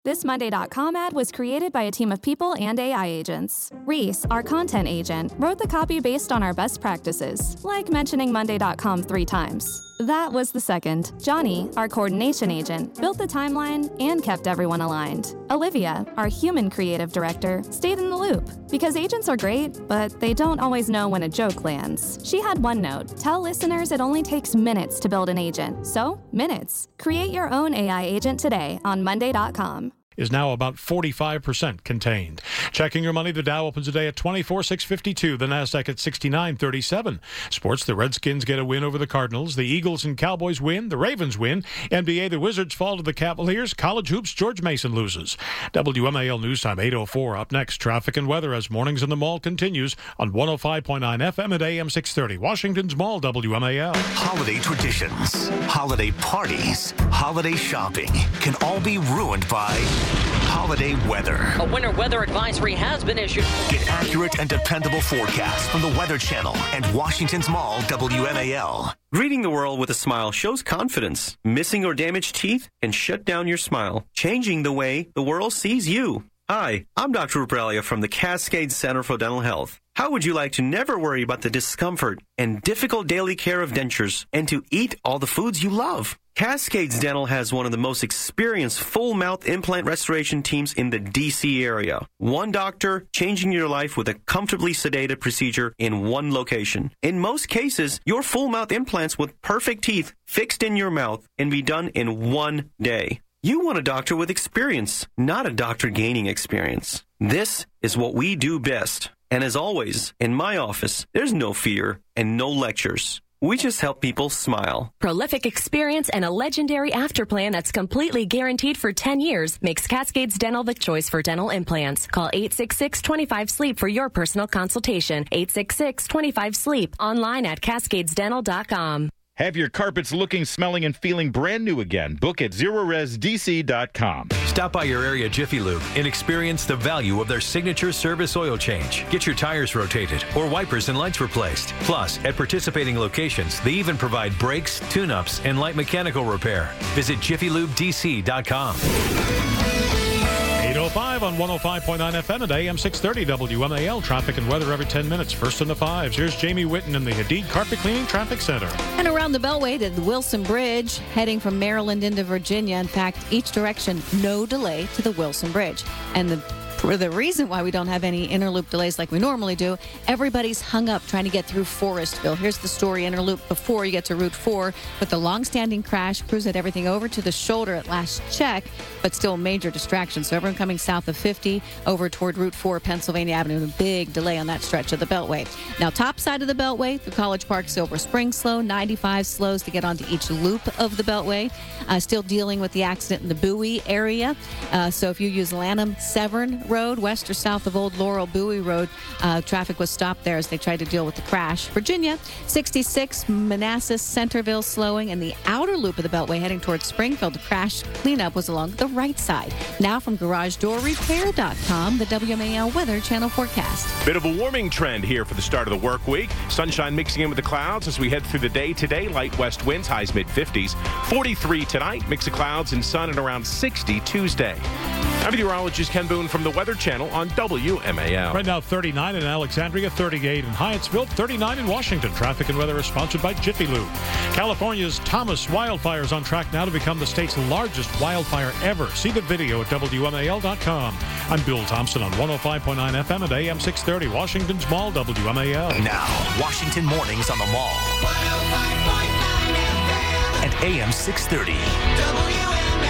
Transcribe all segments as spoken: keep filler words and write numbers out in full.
This Monday dot com ad was created by a team of people and A I agents. Reese, our content agent, wrote the copy based on our best practices, like mentioning Monday dot com three times. That was the second. Johnny, our coordination agent, built the timeline and kept everyone aligned. Olivia, our human creative director, stayed in the loop. Because agents are great, but they don't always know when a joke lands. She had one note: tell listeners it only takes minutes to build an agent. So, minutes. Create your own A I agent today on Monday dot com. Is now about forty-five percent contained. Checking your money, the Dow opens today at twenty-four six fifty-two, the Nasdaq at sixty-nine thirty-seven. Sports, the Redskins get a win over the Cardinals, the Eagles and Cowboys win, the Ravens win. N B A, the Wizards fall to the Cavaliers. College hoops, George Mason loses. W M A L News Time eight oh four. Up next, traffic and weather as Mornings in the Mall continues on one oh five point nine F M at A M six thirty. Washington's Mall, W M A L. Holiday traditions, holiday parties, holiday shopping can all be ruined by holiday weather. A winter weather advisory has been issued. Get accurate and dependable forecasts from the Weather Channel and Washington's Mall, W M A L. Greeting the world with a smile shows confidence. Missing or damaged teeth can shut down your smile, changing the way the world sees you. Hi, I'm Doctor Rupralia from the Cascade Center for Dental Health. How would you like to never worry about the discomfort and difficult daily care of dentures and to eat all the foods you love? Cascades Dental has one of the most experienced full mouth implant restoration teams in the D C area. One doctor changing your life with a comfortably sedated procedure in one location. In most cases, your full mouth implants with perfect teeth fixed in your mouth can be done in one day. You want a doctor with experience, not a doctor gaining experience. This is what we do best. And as always, in my office, there's no fear and no lectures. We just help people smile. Prolific experience and a legendary after plan that's completely guaranteed for ten years makes Cascades Dental the choice for dental implants. Call eight six six, two five, sleep for your personal consultation. eight six six, two five, sleep. Online at cascades dental dot com. Have your carpets looking, smelling, and feeling brand new again. Book at zero res d c dot com. Stop by your area Jiffy Lube and experience the value of their signature service oil change. Get your tires rotated or wipers and lights replaced. Plus, at participating locations, they even provide brakes, tune-ups, and light mechanical repair. Visit jiffy lube d c dot com. eight oh five on one oh five point nine F M at A M six thirty W M A L. Traffic and weather every ten minutes. First in the fives. Here's Jamie Witten in the Hadid Carpet Cleaning Traffic Center. And around the Beltway to the Wilson Bridge, heading from Maryland into Virginia. In fact, each direction, no delay to the Wilson Bridge. And the For the reason why we don't have any interloop delays like we normally do, everybody's hung up trying to get through Forestville. Here's the story: interloop before you get to Route four. With the long-standing crash, crews had everything over to the shoulder at last check, but still a major distraction. So everyone coming south of fifty over toward Route four, Pennsylvania Avenue, a big delay on that stretch of the Beltway. Now, top side of the Beltway, through College Park, Silver Spring slow, ninety-five slows to get onto each loop of the Beltway. Uh, still dealing with the accident in the Bowie area. Uh, so if you use Lanham Severn Road, west or south of Old Laurel Bowie Road, uh, traffic was stopped there as they tried to deal with the crash. Virginia, sixty-six, Manassas, Centerville slowing, and the outer loop of the Beltway heading towards Springfield. The crash cleanup was along the right side. Now from garage door repair dot com, the W M A L Weather Channel forecast. Bit of a warming trend here for the start of the work week. Sunshine mixing in with the clouds as we head through the day today. Light west winds, highs mid fifties. forty-three tonight, mix of clouds and sun at around sixty Tuesday. I'm meteorologist Ken Boone from the Weather Channel on W M A L. Right now, thirty-nine in Alexandria, thirty-eight in Hyattsville, thirty-nine in Washington. Traffic and weather is sponsored by Jiffy Lube. California's Thomas wildfire is on track now to become the state's largest wildfire ever. See the video at W M A L dot com. I'm Bill Thompson on one oh five point nine F M at A M six thirty. Washington's Mall, W M A L. Now, Washington Mornings on the Mall. one oh five point nine F M. At A M six thirty. W M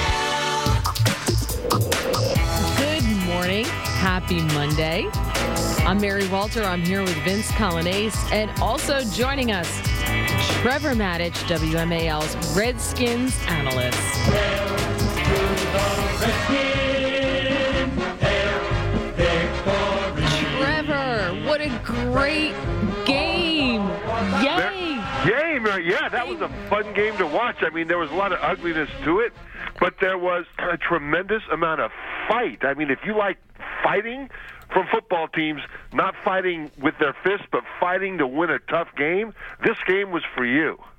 A L. Good morning. Happy Monday. I'm Mary Walter. I'm here with Vince Colonnese. And also joining us, Trevor Maddich, W M A L's Redskins analyst. Trevor, what a great game. Yay. Game, yeah, that was a fun game to watch. I mean, there was a lot of ugliness to it, but there was a tremendous amount of fight. I mean, if you like fighting from football teams, not fighting with their fists, but fighting to win a tough game, this game was for you.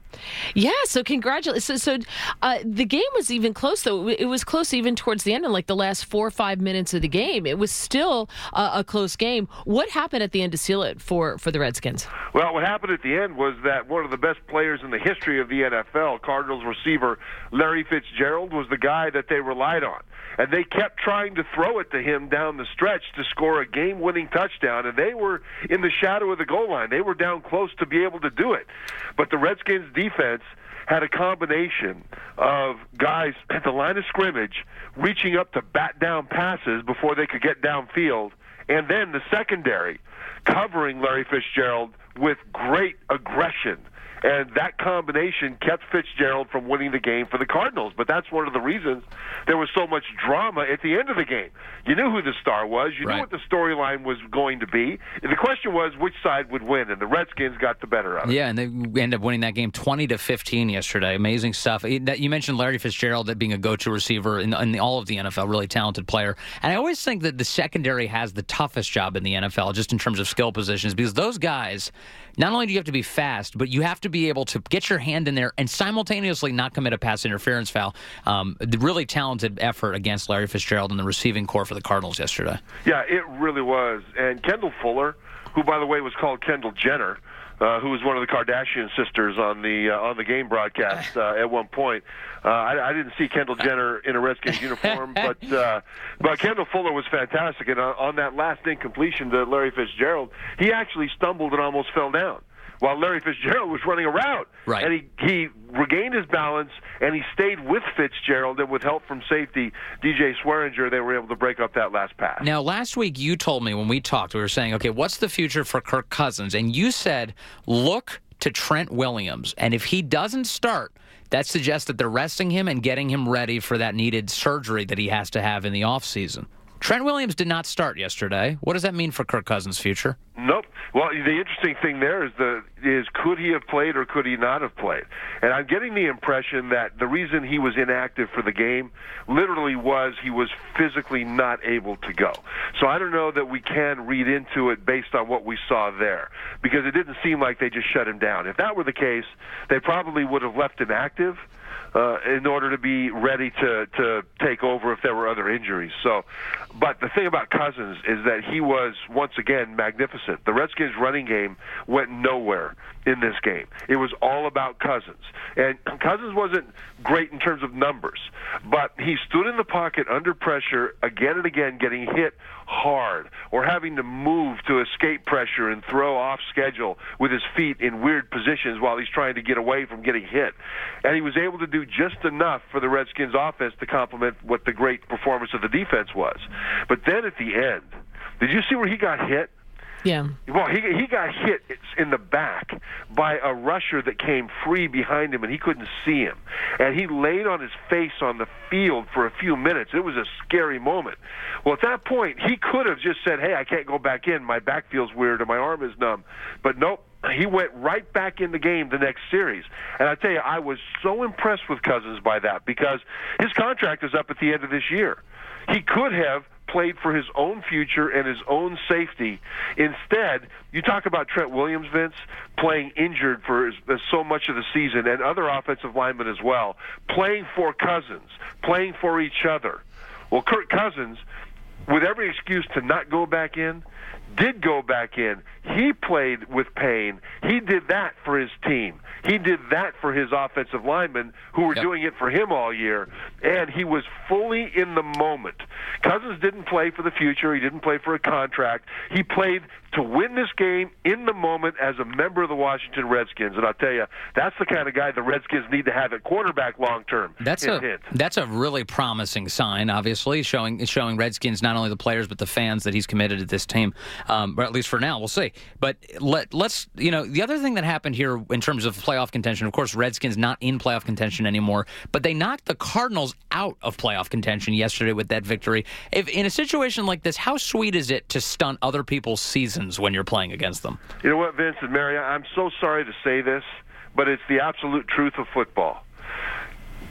Yeah, so congratulations. So, so uh, the game was even close, though. It was close even towards the end, in like the last four or five minutes of the game. It was still uh, a close game. What happened at the end to seal it for, for the Redskins? Well, what happened at the end was that one of the best players in the history of the N F L, Cardinals receiver Larry Fitzgerald, was the guy that they relied on. And they kept trying to throw it to him down the stretch to score a game-winning touchdown, and they were in the shadow of the goal line. They were down close to be able to do it. But the Redskins' defense had a combination of guys at the line of scrimmage reaching up to bat down passes before they could get downfield, and then the secondary covering Larry Fitzgerald with great aggression. And that combination kept Fitzgerald from winning the game for the Cardinals. But that's one of the reasons there was so much drama at the end of the game. You knew who the star was. You right. knew what the storyline was going to be. And the question was which side would win, and the Redskins got the better of it. Yeah, and they ended up winning that game twenty to fifteen yesterday. Amazing stuff. You mentioned Larry Fitzgerald being a go-to receiver in, in all of the N F L, really talented player. And I always think that the secondary has the toughest job in the N F L, just in terms of skill positions, because those guys, not only do you have to be fast, but you have to be able to get your hand in there and simultaneously not commit a pass interference foul. Um, the really talented effort against Larry Fitzgerald and the receiving core for the Cardinals yesterday. Yeah, it really was. And Kendall Fuller, who, by the way, was called Kendall Jenner, uh, who was one of the Kardashian sisters on the uh, on the game broadcast uh, at one point. Uh, I, I didn't see Kendall Jenner in a Redskins uniform, but uh, but Kendall Fuller was fantastic. And uh, on that last incompletion to Larry Fitzgerald, he actually stumbled and almost fell down while Larry Fitzgerald was running a route. Right. And he, he regained his balance, and he stayed with Fitzgerald, and with help from safety D J Swearinger, they were able to break up that last pass. Now, last week you told me when we talked, we were saying, okay, what's the future for Kirk Cousins? And you said, look to Trent Williams, and if he doesn't start, that suggests that they're resting him and getting him ready for that needed surgery that he has to have in the offseason. Trent Williams did not start yesterday. What does that mean for Kirk Cousins' future? Nope. Well, the interesting thing there is the is could he have played or could he not have played? And I'm getting the impression that the reason he was inactive for the game literally was he was physically not able to go. So I don't know that we can read into it based on what we saw there, because it didn't seem like they just shut him down. If that were the case, they probably would have left him active Uh, in order to be ready to, to take over if there were other injuries. So, but the thing about Cousins is that he was, once again, magnificent. The Redskins' running game went nowhere in this game. It was all about Cousins. And Cousins wasn't great in terms of numbers, but he stood in the pocket under pressure again and again, getting hit hard or having to move to escape pressure and throw off schedule with his feet in weird positions while he's trying to get away from getting hit. And he was able to do just enough for the Redskins offense to complement what the great performance of the defense was. But then at the end, did you see where he got hit? Yeah. Well, he he got hit in the back by a rusher that came free behind him, and he couldn't see him. And he laid on his face on the field for a few minutes. It was a scary moment. Well, at that point, he could have just said, hey, I can't go back in. My back feels weird, or my arm is numb. But nope. He went right back in the game the next series. And I tell you, I was so impressed with Cousins by that, because his contract is up at the end of this year. He could have played for his own future and his own safety. Instead, you talk about Trent Williams, Vince, playing injured for his, uh, so much of the season, and other offensive linemen as well, playing for Cousins, playing for each other. Well, Kirk Cousins, with every excuse to not go back in, did go back in. He played with pain. He did that for his team. He did that for his offensive linemen who were yep. doing it for him all year, and he was fully in the moment. Cousins didn't play for the future. He didn't play for a contract. He played to win this game in the moment as a member of the Washington Redskins. And I'll tell you, that's the kind of guy the Redskins need to have at quarterback long term. That's hint, a hint. that's a really promising sign, obviously, showing showing Redskins, not only the players but the fans, that he's committed to this team, um, or at least for now. We'll see. But let, let's, you know, the other thing that happened here in terms of playoff contention, of course, Redskins not in playoff contention anymore, but they knocked the Cardinals out of playoff contention yesterday with that victory. If in a situation like this, how sweet is it to stunt other people's seasons when you're playing against them? You know what, Vince and Mary, I'm so sorry to say this, but it's the absolute truth of football.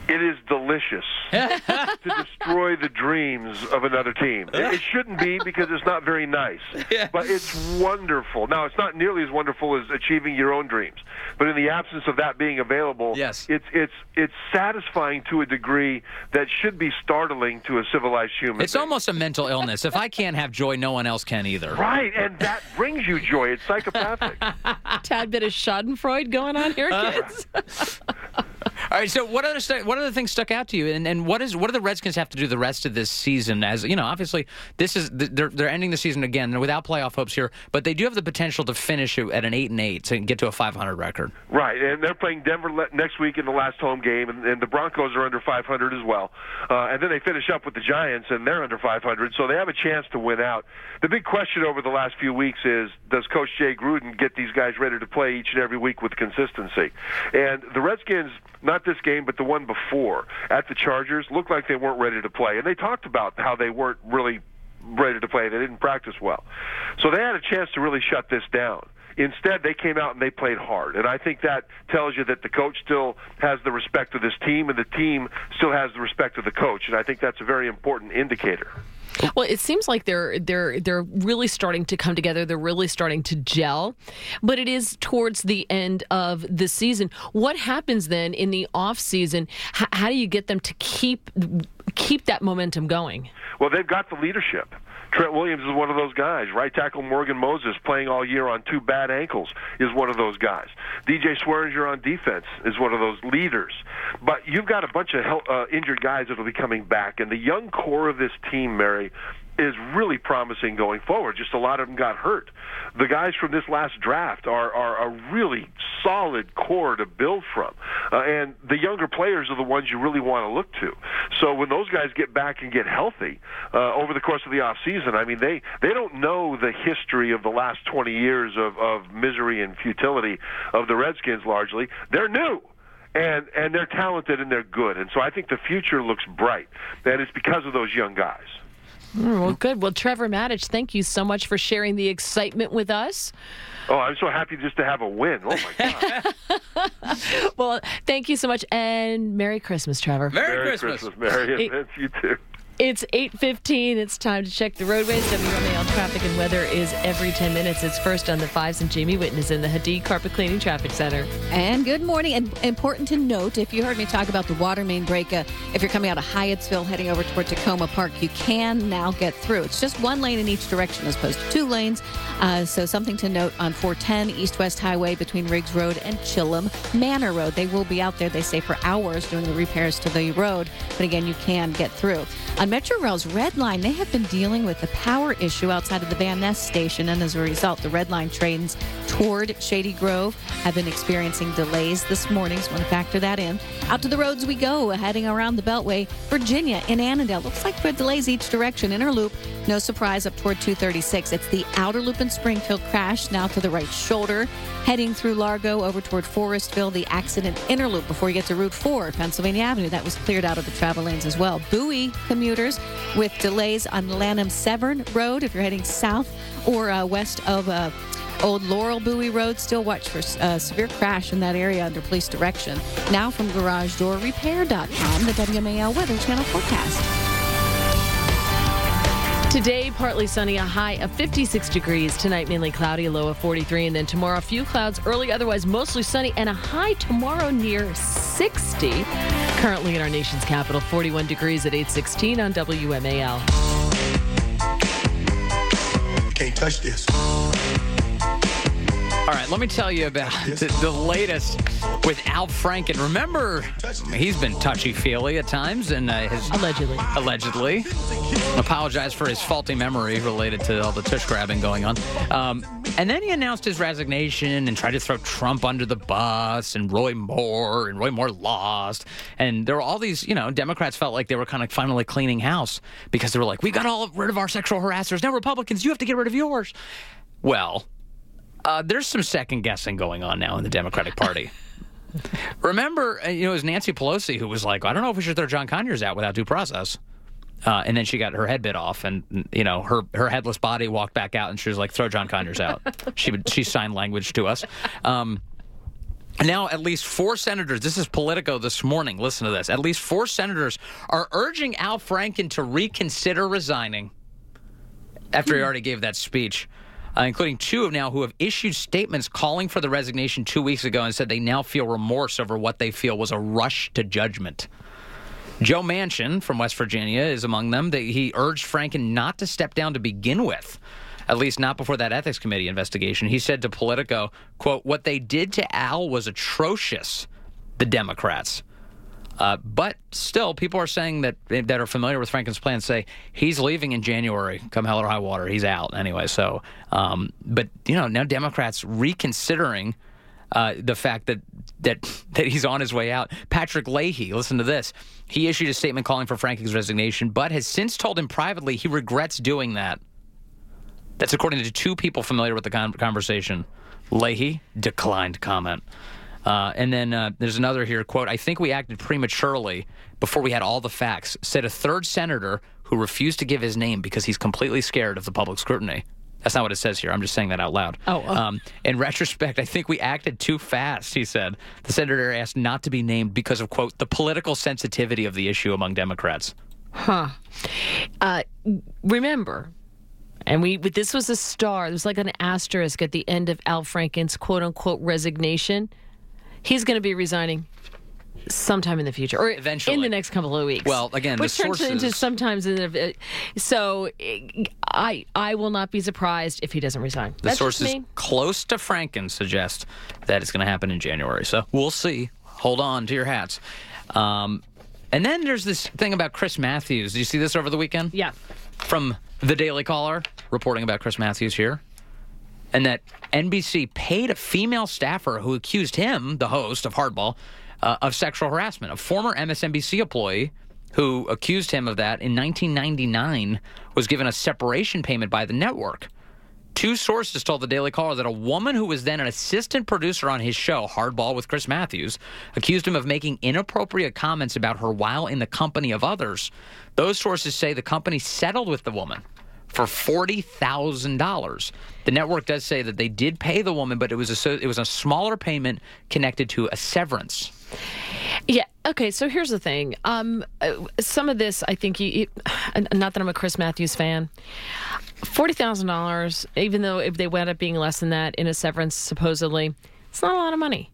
It is delicious to destroy the dreams of another team. It, it shouldn't be because it's not very nice, yeah. but it's wonderful. Now, it's not nearly as wonderful as achieving your own dreams, but in the absence of that being available, yes. it's it's it's satisfying to a degree that should be startling to a civilized human. It's being. almost a mental illness. If I can't have joy, no one else can either. Right, and that brings you joy. It's psychopathic. Tad bit of Schadenfreude going on here, kids. All right, so what other stu- what other things stuck out to you, and, and what is what do the Redskins have to do the rest of this season? As you know, obviously this is they're they're ending the season again. They're without playoff hopes here, but they do have the potential to finish at an eight and eight to get to a five hundred record. Right, and they're playing Denver le- next week in the last home game, and, and the Broncos are under five hundred as well. Uh, and then they finish up with the Giants, and they're under five hundred, so they have a chance to win out. The big question over the last few weeks is, does Coach Jay Gruden get these guys ready to play each and every week with consistency? And the Redskins, not this game, but the one before, at the Chargers, looked like they weren't ready to play. And they talked about how they weren't really ready to play. They didn't practice well. So they had a chance to really shut this down. Instead, they came out and they played hard. And I think that tells you that the coach still has the respect of this team, and the team still has the respect of the coach. And I think that's a very important indicator. Well, it seems like they're they're they're really starting to come together. They're really starting to gel, but it is towards the end of the season. What happens then in the off season? H- how do you get them to keep keep that momentum going? Well, they've got the leadership. Trent Williams is one of those guys. Right tackle Morgan Moses, playing all year on two bad ankles, is one of those guys. D J Swearinger on defense is one of those leaders. But you've got a bunch of uh, injured guys that will be coming back, and the young core of this team, Mary, is really promising going forward. Just a lot of them got hurt. The guys from this last draft are, are a really solid core to build from. Uh, and the younger players are the ones you really want to look to. So when those guys get back and get healthy uh, over the course of the offseason, I mean, they, they don't know the history of the last twenty years of, of misery and futility of the Redskins largely. They're new. And and they're talented and they're good. And so I think the future looks bright. And it's because of those young guys. Mm, well, good. Well, Trevor Maddich, thank you so much for sharing the excitement with us. Oh, I'm so happy just to have a win. Oh, my God. Well, thank you so much, and Merry Christmas, Trevor. Merry, Merry Christmas. Christmas, Merry It- Vince, you too. It's eight fifteen. It's time to check the roadways. W M A L traffic and weather is every ten minutes. It's first on the fives, and Jamie Witten is in the Hadid Carpet Cleaning Traffic Center. And good morning. And important to note, if you heard me talk about the water main break, uh, if you're coming out of Hyattsville heading over toward Tacoma Park, you can now get through. It's just one lane in each direction as opposed to two lanes. Uh, so something to note on four ten East-West Highway between Riggs Road and Chillam Manor Road. They will be out there, they say, for hours doing the repairs to the road. But again, you can get through. On Metro Rail's Red Line, they have been dealing with the power issue outside of the Van Ness station, and as a result, the Red Line trains toward Shady Grove have been experiencing delays this morning, so want to factor that in. Out to the roads we go, heading around the Beltway. Virginia in Annandale, looks like there are delays each direction. Inner loop, no surprise, up toward two thirty-six. It's the outer loop in Springfield crash, now to the right shoulder. Heading through Largo over toward Forestville, the accident inner loop before you get to Route four, Pennsylvania Avenue. That was cleared out of the travel lanes as well. Bowie commuters with delays on Lanham Severn Road if you're heading south or uh, west of uh, Old Laurel Bowie Road. Still watch for uh, severe crash in that area under police direction. Now from Garage Door Repair dot com, the W M A L Weather Channel forecast. Today, partly sunny, a high of fifty-six degrees. Tonight, mainly cloudy, a low of forty-three. And then tomorrow, a few clouds early, otherwise mostly sunny, and a high tomorrow near sixty. Currently in our nation's capital, forty-one degrees at eight sixteen on W M A L. Can't touch this. All right, let me tell you about the, the latest with Al Franken. Remember, he's been touchy-feely at times, and uh, his allegedly, allegedly, apologized for his faulty memory related to all the tush grabbing going on. Um, and then he announced his resignation and tried to throw Trump under the bus, and Roy Moore, and Roy Moore lost. And there were all these, you know, Democrats felt like they were kind of finally cleaning house because they were like, we got all rid of our sexual harassers. Now Republicans, you have to get rid of yours. Well, Uh, there's some second guessing going on now in the Democratic Party. Remember, you know, it was Nancy Pelosi who was like, I don't know if we should throw John Conyers out without due process. Uh, and then she got her head bit off, and, you know, her, her headless body walked back out, and she was like, throw John Conyers out. she would, she signed language to us. Um, Now, at least four senators, this is Politico this morning, listen to this, at least four senators are urging Al Franken to reconsider resigning after he already gave that speech, uh, including two of now who have issued statements calling for the resignation two weeks ago and said they now feel remorse over what they feel was a rush to judgment. Joe Manchin from West Virginia is among them. He urged Franken not to step down to begin with, at least not before that ethics committee investigation. He said to Politico, quote, what they did to Al was atrocious, the Democrats. Uh, but still, people are saying that that are familiar with Franken's plan say he's leaving in January, come hell or high water. He's out anyway. So, um, but, you know, now Democrats reconsidering uh, the fact that, that, that he's on his way out. Patrick Leahy, listen to this. He issued a statement calling for Franken's resignation, but has since told him privately he regrets doing that. That's according to two people familiar with the con- conversation. Leahy declined comment. Uh, and then uh, there's another here, quote, I think we acted prematurely before we had all the facts, said a third senator who refused to give his name because he's completely scared of the public scrutiny. That's not what it says here. I'm just saying that out loud. Oh, uh. um, in retrospect, I think we acted too fast, he said. The senator asked not to be named because of, quote, the political sensitivity of the issue among Democrats. Huh. Uh, remember... And we, this was a star. There's like an asterisk at the end of Al Franken's quote-unquote resignation. He's going to be resigning sometime in the future, or eventually in the next couple of weeks. Well, again, which the turns sources... into sometimes. In the, so I I will not be surprised if he doesn't resign. The That's sources just me. close to Franken suggest that it's going to happen in January. So we'll see. Hold on to your hats. Um, and then there's this thing about Chris Matthews. Did you see this over the weekend? Yeah. From the Daily Caller, reporting about Chris Matthews here, and that N B C paid a female staffer who accused him, the host of Hardball, uh, of sexual harassment. A former M S N B C employee who accused him of that in nineteen ninety-nine was given a separation payment by the network. Two sources told the Daily Caller that a woman who was then an assistant producer on his show, Hardball with Chris Matthews, accused him of making inappropriate comments about her while in the company of others. Those sources say the company settled with the woman for forty thousand dollars. The network does say that they did pay the woman, but it was a, it was a smaller payment connected to a severance. Yeah. Okay. So here's the thing. Um, uh, some of this, I think, you, you, not that I'm a Chris Matthews fan. Forty thousand dollars, even though if they wound up being less than that in a severance, supposedly, it's not a lot of money.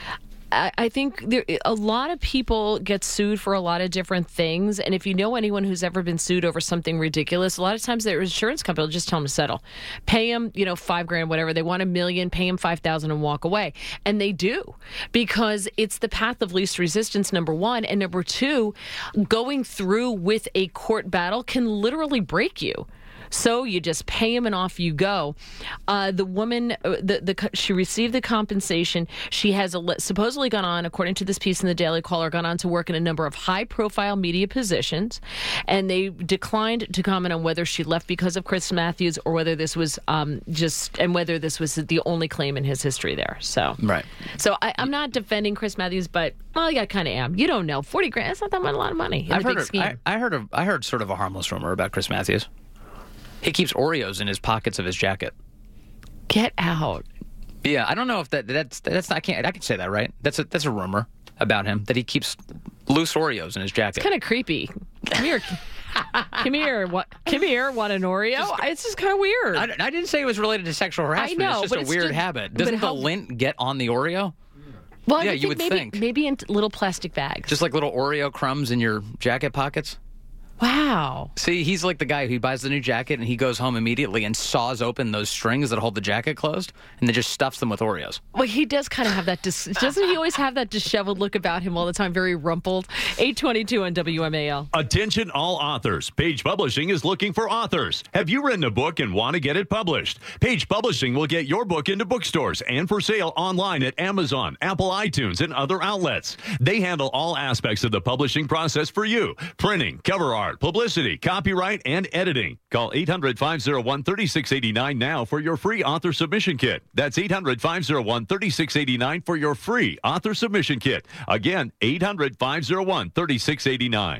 I, I think there, a lot of people get sued for a lot of different things, and if you know anyone who's ever been sued over something ridiculous, a lot of times their insurance company will just tell them to settle, pay them, you know, five grand, whatever. They want a million, pay them five thousand, and walk away, and they do because it's the path of least resistance. Number one, and number two, going through with a court battle can literally break you. So you just pay him and off you go. Uh, the woman, the, the she received the compensation. She has a, supposedly gone on, according to this piece in the Daily Caller, gone on to work in a number of high-profile media positions, and they declined to comment on whether she left because of Chris Matthews or whether this was um, just, and whether this was the only claim in his history there. So, right. So I, I'm not defending Chris Matthews, but well, yeah, I kind of am. You don't know, forty grand. That's not that much, a lot of money in I've the heard big of, scheme. I, I heard of, I heard sort of a harmless rumor about Chris Matthews. He keeps Oreos in his pockets of his jacket. Get out. Yeah, I don't know if that that's that's I can't I can say that, right? That's a that's a rumor about him that he keeps loose Oreos in his jacket. It's kind of creepy. Come here. Come here. What? Come here. Want an Oreo? Just, it's just kind of weird. I, I didn't say it was related to sexual harassment. I know, it's just but a it's weird just, habit. Doesn't how, the lint get on the Oreo? Well, yeah, I you think would maybe, think. Maybe in little plastic bags. Just like little Oreo crumbs in your jacket pockets. Wow. See, he's like the guy who buys the new jacket and he goes home immediately and saws open those strings that hold the jacket closed and then just stuffs them with Oreos. Well, he does kind of have that, dis- doesn't he always have that disheveled look about him all the time, very rumpled? eight twenty-two on W M A L. Attention all authors. Page Publishing is looking for authors. Have you written a book and want to get it published? Page Publishing will get your book into bookstores and for sale online at Amazon, Apple iTunes, and other outlets. They handle all aspects of the publishing process for you. Printing, cover art, publicity, copyright, and editing. Call eight hundred, five oh one, three six eight nine now for your free author submission kit. That's eight hundred, five oh one, three six eight nine for your free author submission kit. Again, eight hundred, five oh one, three six eight nine.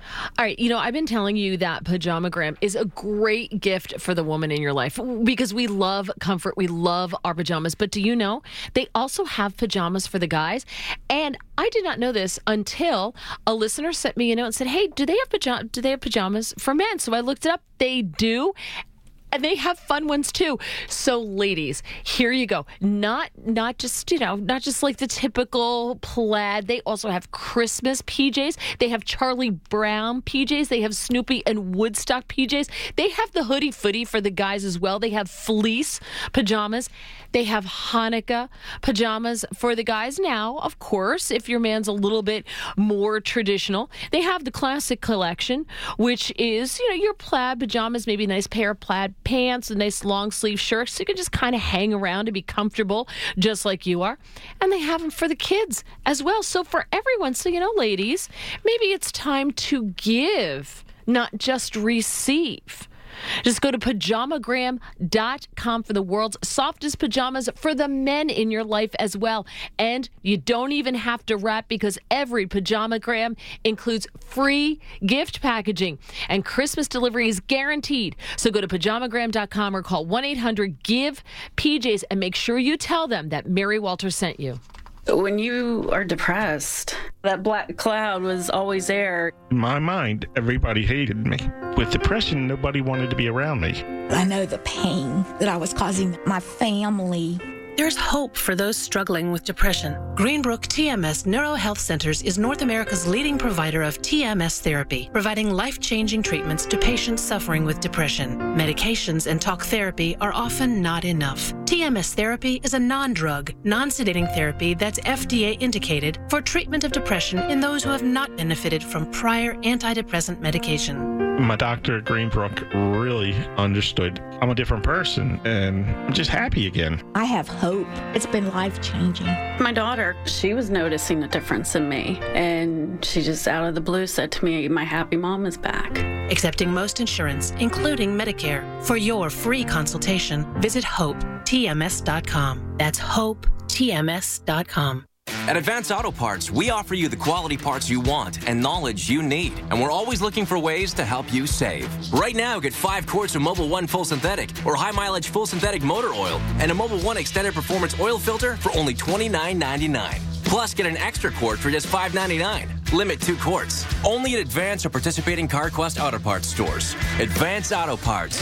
All right, you know, I've been telling you that Pajamagram is a great gift for the woman in your life because we love comfort. We love our pajamas. But do you know, they also have pajamas for the guys? And I did not know this until a listener sent me a note and said, hey, do they have pajama- do they have pajamas for men? So I looked it up. They do. And they have fun ones too. So ladies, here you go. Not not just, you know, not just like the typical plaid. They also have Christmas P Js. They have Charlie Brown P Js. They have Snoopy and Woodstock P Js. They have the hoodie footy for the guys as well. They have fleece pajamas. They have Hanukkah pajamas for the guys. Now, of course, if your man's a little bit more traditional, they have the classic collection, which is, you know, your plaid pajamas, maybe a nice pair of plaid pants, a nice long sleeve shirt, so you can just kind of hang around and be comfortable just like you are. And they have them for the kids as well. So for everyone, so, you know, ladies, maybe it's time to give, not just receive. Just go to pajamagram dot com for the world's softest pajamas for the men in your life as well. And you don't even have to wrap because every Pajamagram includes free gift packaging and Christmas delivery is guaranteed. So go to pajamagram dot com or call one eight hundred give P Js and make sure you tell them that Mary Walter sent you. When you are depressed, that black cloud was always there. In my mind, everybody hated me. With depression, nobody wanted to be around me. I know the pain that I was causing my family. There's hope for those struggling with depression. Greenbrook T M S NeuroHealth Centers is North America's leading provider of T M S therapy, providing life-changing treatments to patients suffering with depression. Medications and talk therapy are often not enough. T M S therapy is a non-drug, non-sedating therapy that's F D A indicated for treatment of depression in those who have not benefited from prior antidepressant medication. My doctor at Greenbrook really understood I'm a different person, and I'm just happy again. I have hope. It's been life-changing. My daughter, she was noticing a difference in me, and she just out of the blue said to me, my happy mom is back. Accepting most insurance, including Medicare. For your free consultation, visit hope T M S dot com. That's hope T M S dot com. At Advance Auto Parts, we offer you the quality parts you want and knowledge you need. And we're always looking for ways to help you save. Right now, get five quarts of Mobil one Full Synthetic or High Mileage Full Synthetic Motor Oil and a Mobil one Extended Performance Oil Filter for only twenty-nine ninety-nine. Plus, get an extra quart for just five ninety-nine. Limit two quarts. Only at Advance or participating CarQuest Auto Parts stores. Advance Auto Parts,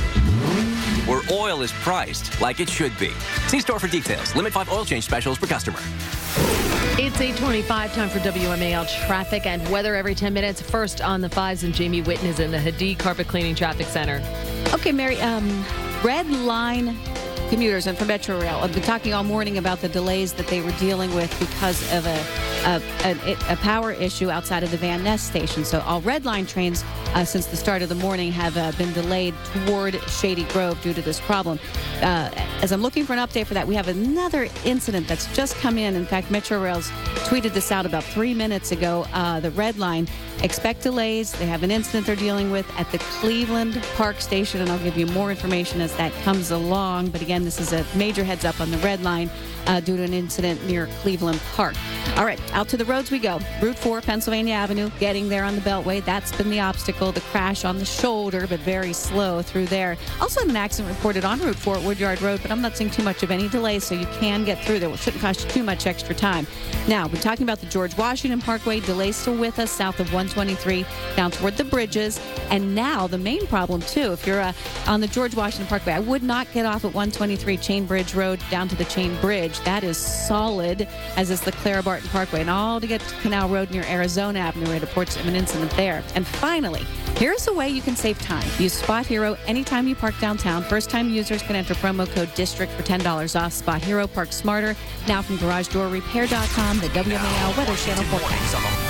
where oil is priced like it should be. See store for details. Limit five oil change specials per customer. It's eight twenty-five, time for W M A L traffic and weather every ten minutes. First on the fives, and Jamie Witten is in the Hadid Carpet Cleaning Traffic Center. Okay, Mary, um, red line commuters and for Metro Rail, I've been talking all morning about the delays that they were dealing with because of a a, a, a power issue outside of the Van Ness station. So all red line trains uh, since the start of the morning have uh, been delayed toward Shady Grove due to this problem. Uh, as I'm looking for an update for that, we have another incident that's just come in. In fact, Metro Rail's tweeted this out about three minutes ago. Uh, the red line, expect delays. They have an incident they're dealing with at the Cleveland Park Station, and I'll give you more information as that comes along. But again, this is a major heads up on the red line uh, due to an incident near Cleveland Park. All right, out to the roads we go. Route four, Pennsylvania Avenue, getting there on the Beltway. That's been the obstacle, the crash on the shoulder, but very slow through there. Also an accident reported on Route four at Woodyard Road, but I'm not seeing too much of any delays, so you can get through there. It shouldn't cost you too much extra time. Now, we're talking about the George Washington Parkway. Delays still with us south of one twenty-three down toward the bridges. And now the main problem, too, if you're uh, on the George Washington Parkway, I would not get off at one twenty-three Chain Bridge Road down to the Chain Bridge. That is solid, as is the Clara Barton Parkway. And all to get to Canal Road near Arizona Avenue, it reports an incident there. And finally, here's a way you can save time. Use Spot Hero anytime you park downtown. First-time users can enter promo code DISTRICT for ten dollars off. Spot Hero, park smarter. Now from Garage Door Repair dot com, the W M A L Weather Channel forecast.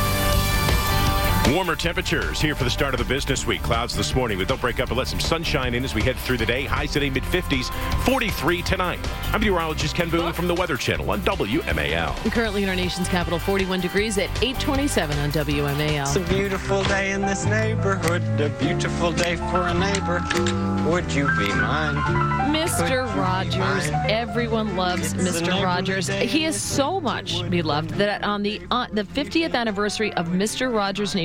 Warmer temperatures here for the start of the business week. Clouds this morning, but they'll break up and let some sunshine in as we head through the day. Highs today, mid fifties, forty-three tonight. I'm meteorologist Ken Boone from the Weather Channel on W M A L. Currently in our nation's capital, forty-one degrees at eight twenty-seven on W M A L. It's a beautiful day in this neighborhood, a beautiful day for a neighbor. Would you be mine? Mister Rogers. Everyone loves It's Mister Rogers. He is so much beloved that on the uh, the fiftieth anniversary of Mister Rogers' Neighborhood,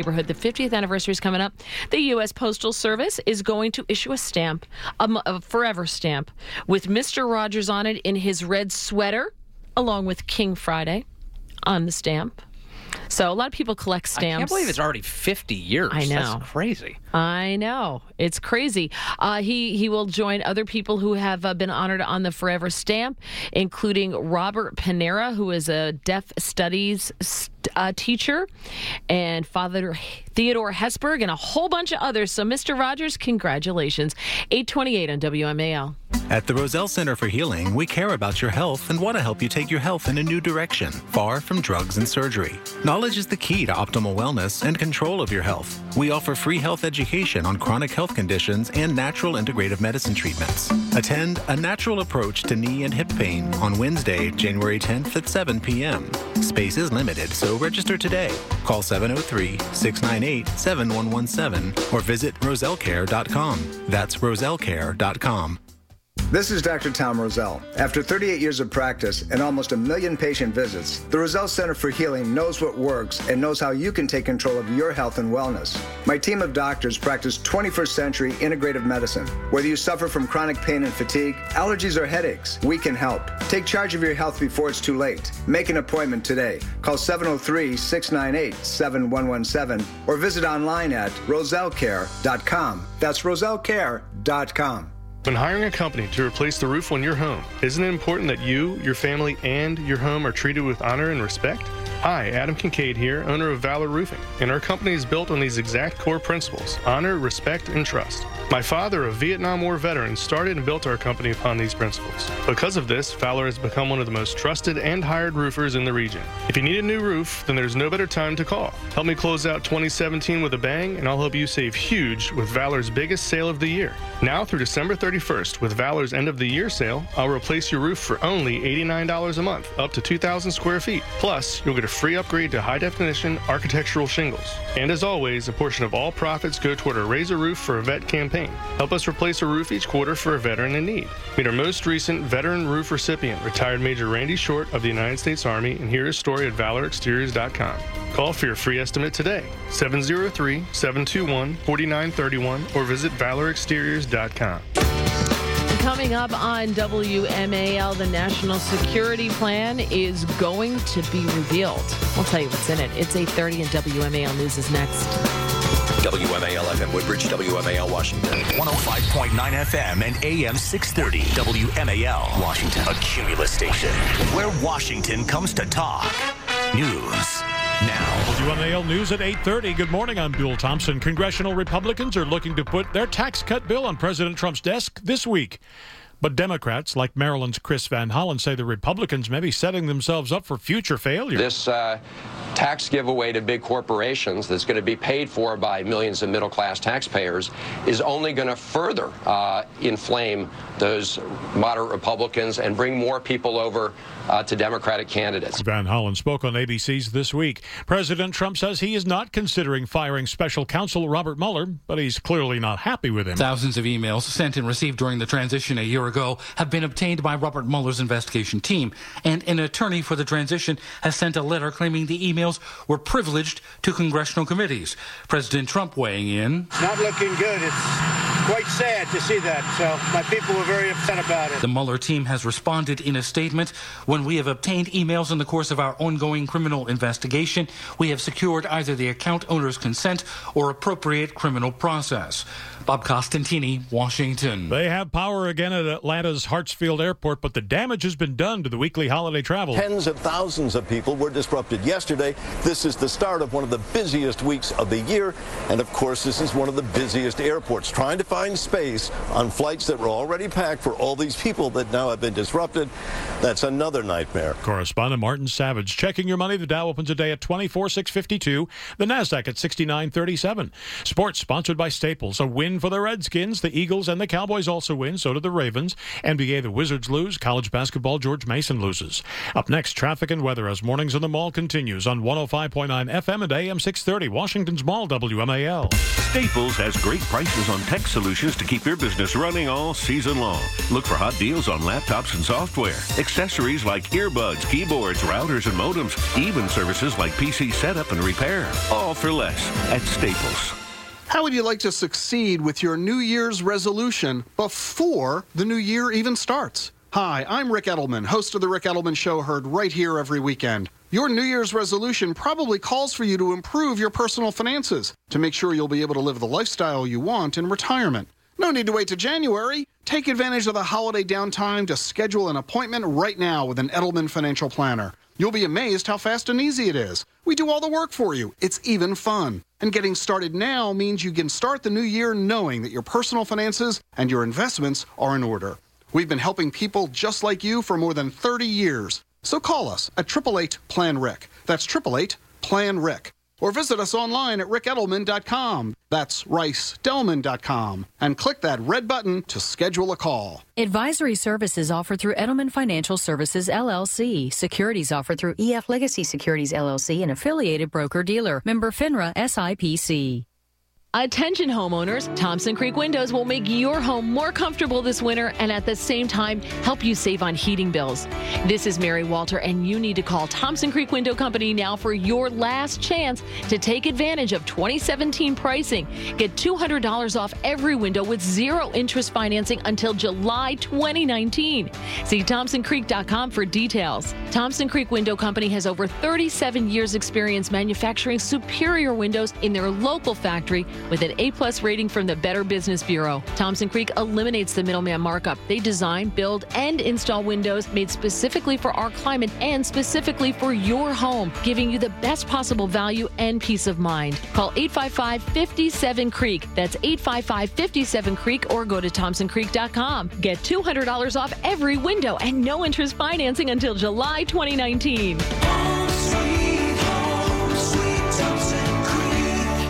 neighborhood. The fiftieth anniversary is coming up. The U S Postal Service is going to issue a stamp, a, a forever stamp, with Mister Rogers on it in his red sweater, along with King Friday on the stamp. So a lot of people collect stamps. I can't believe it's already fifty years. I know. That's crazy. I know. It's crazy. Uh, he, he will join other people who have uh, been honored on the Forever Stamp, including Robert Panera, who is a deaf studies st- uh, teacher, and Father Theodore Hesberg, and a whole bunch of others. So, Mister Rogers, congratulations. eight twenty-eight on W M A L. At the Roselle Center for Healing, we care about your health and want to help you take your health in a new direction, far from drugs and surgery. Knowledge is the key to optimal wellness and control of your health. We offer free health education on chronic health conditions and natural integrative medicine treatments. Attend A Natural Approach to Knee and Hip Pain on Wednesday, January tenth at seven p.m. Space is limited, so register today. Call seven oh three, six nine eight, seven one one seven or visit roselle care dot com. That's roselle care dot com. This is Doctor Tom Roselle. After thirty-eight years of practice and almost a million patient visits, the Roselle Center for Healing knows what works and knows how you can take control of your health and wellness. My team of doctors practice twenty-first century integrative medicine. Whether you suffer from chronic pain and fatigue, allergies, or headaches, we can help. Take charge of your health before it's too late. Make an appointment today. Call seven oh three, six nine eight, seven one one seven or visit online at roselle care dot com. That's roselle care dot com. When hiring a company to replace the roof on your home, isn't it important that you, your family, and your home are treated with honor and respect? Hi, Adam Kincaid here, owner of Valor Roofing, and our company is built on these exact core principles: honor, respect, and trust. My father, a Vietnam War veteran, started and built our company upon these principles. Because of this, Valor has become one of the most trusted and hired roofers in the region. If you need a new roof, then there's no better time to call. Help me close out twenty seventeen with a bang, and I'll help you save huge with Valor's biggest sale of the year. Now through December thirty-first, with Valor's end of the year sale, I'll replace your roof for only eighty-nine dollars a month, up to two thousand square feet. Plus, you'll get a free upgrade to high-definition architectural shingles. And as always, a portion of all profits go toward a Raise a Roof for a Vet campaign. Help us replace a roof each quarter for a veteran in need. Meet our most recent veteran roof recipient, retired Major Randy Short of the United States Army, and hear his story at valor exteriors dot com. Call for your free estimate today, seven oh three, seven two one, four nine three one, or visit valor exteriors dot com. Coming up on W M A L, the National Security Plan is going to be revealed. We'll tell you what's in it. It's eight thirty and W M A L News is next. W M A L F M Woodbridge, W M A L Washington. one oh five point nine F M and A M six thirty. W M A L Washington. A Cumulus station where Washington comes to talk. News now. W M A L News at eight thirty. Good morning, I'm Bill Thompson. Congressional Republicans are looking to put their tax cut bill on President Trump's desk this week. But Democrats, like Maryland's Chris Van Hollen, say the Republicans may be setting themselves up for future failure. This uh, tax giveaway to big corporations that's going to be paid for by millions of middle-class taxpayers is only going to further uh, inflame those moderate Republicans and bring more people over uh, to Democratic candidates. Van Hollen spoke on A B C's This Week. President Trump says he is not considering firing special counsel Robert Mueller, but he's clearly not happy with him. Thousands of emails sent and received during the transition a year ago have been obtained by Robert Mueller's investigation team, and an attorney for the transition has sent a letter claiming the emails were privileged to congressional committees. President Trump weighing in. It's not looking good. It's quite sad to see that, so my people were very upset about it. The Mueller team has responded in a statement. When we have obtained emails in the course of our ongoing criminal investigation, we have secured either the account owner's consent or appropriate criminal process. Bob Costantini, Washington. They have power again at Atlanta's Hartsfield Airport, but the damage has been done to the weekly holiday travel. Tens of thousands of people were disrupted yesterday. This is the start of one of the busiest weeks of the year. And of course, this is one of the busiest airports. Trying to find space on flights that were already packed for all these people that now have been disrupted. That's another nightmare. Correspondent Martin Savage checking your money. The Dow opens a day at twenty-four six fifty-two. The Nasdaq at sixty-nine thirty-seven. Sports sponsored by Staples. A win for the Redskins. The Eagles and the Cowboys also win. So did the Ravens. N B A, the Wizards lose. College basketball, George Mason loses. Up next, traffic and weather as Mornings in the Mall continues on one oh five point nine F M and A M six thirty. Washington's Mall, W M A L. Staples has great prices on tech solutions solutions to keep your business running all season long. Look for hot deals on laptops and software, accessories like earbuds, keyboards, routers, and modems, even services like P C setup and repair. All for less at Staples. How would you like to succeed with your New Year's resolution before the new year even starts? Hi, I'm Rick Edelman, host of The Rick Edelman Show, heard right here every weekend. Your New Year's resolution probably calls for you to improve your personal finances to make sure you'll be able to live the lifestyle you want in retirement. No need to wait to January. Take advantage of the holiday downtime to schedule an appointment right now with an Edelman financial planner. You'll be amazed how fast and easy it is. We do all the work for you. It's even fun. And getting started now means you can start the new year knowing that your personal finances and your investments are in order. We've been helping people just like you for more than thirty years. So call us at eight eight eight, P L A N, R I C. That's eight eight eight, P L A N, R I C. Or visit us online at rick edelman dot com. That's rice delman dot com. And click that red button to schedule a call. Advisory services offered through Edelman Financial Services, L L C. Securities offered through E F Legacy Securities, L L C, an affiliated broker-dealer. Member FINRA, S I P C. Attention homeowners, Thompson Creek Windows will make your home more comfortable this winter and at the same time help you save on heating bills. This is Mary Walter, and you need to call Thompson Creek Window Company now for your last chance to take advantage of twenty seventeen pricing. Get two hundred dollars off every window with zero interest financing until July twenty nineteen. See thompson creek dot com for details. Thompson Creek Window Company has over thirty-seven years experience manufacturing superior windows in their local factory with an A-plus rating from the Better Business Bureau. Thompson Creek eliminates the middleman markup. They design, build, and install windows made specifically for our climate and specifically for your home, giving you the best possible value and peace of mind. Call eight five five, five seven, creek. That's eight five five, five seven, creek, or go to thompson creek dot com. Get two hundred dollars off every window and no interest financing until July twenty nineteen. Home sweet home, sweet Thompson Creek.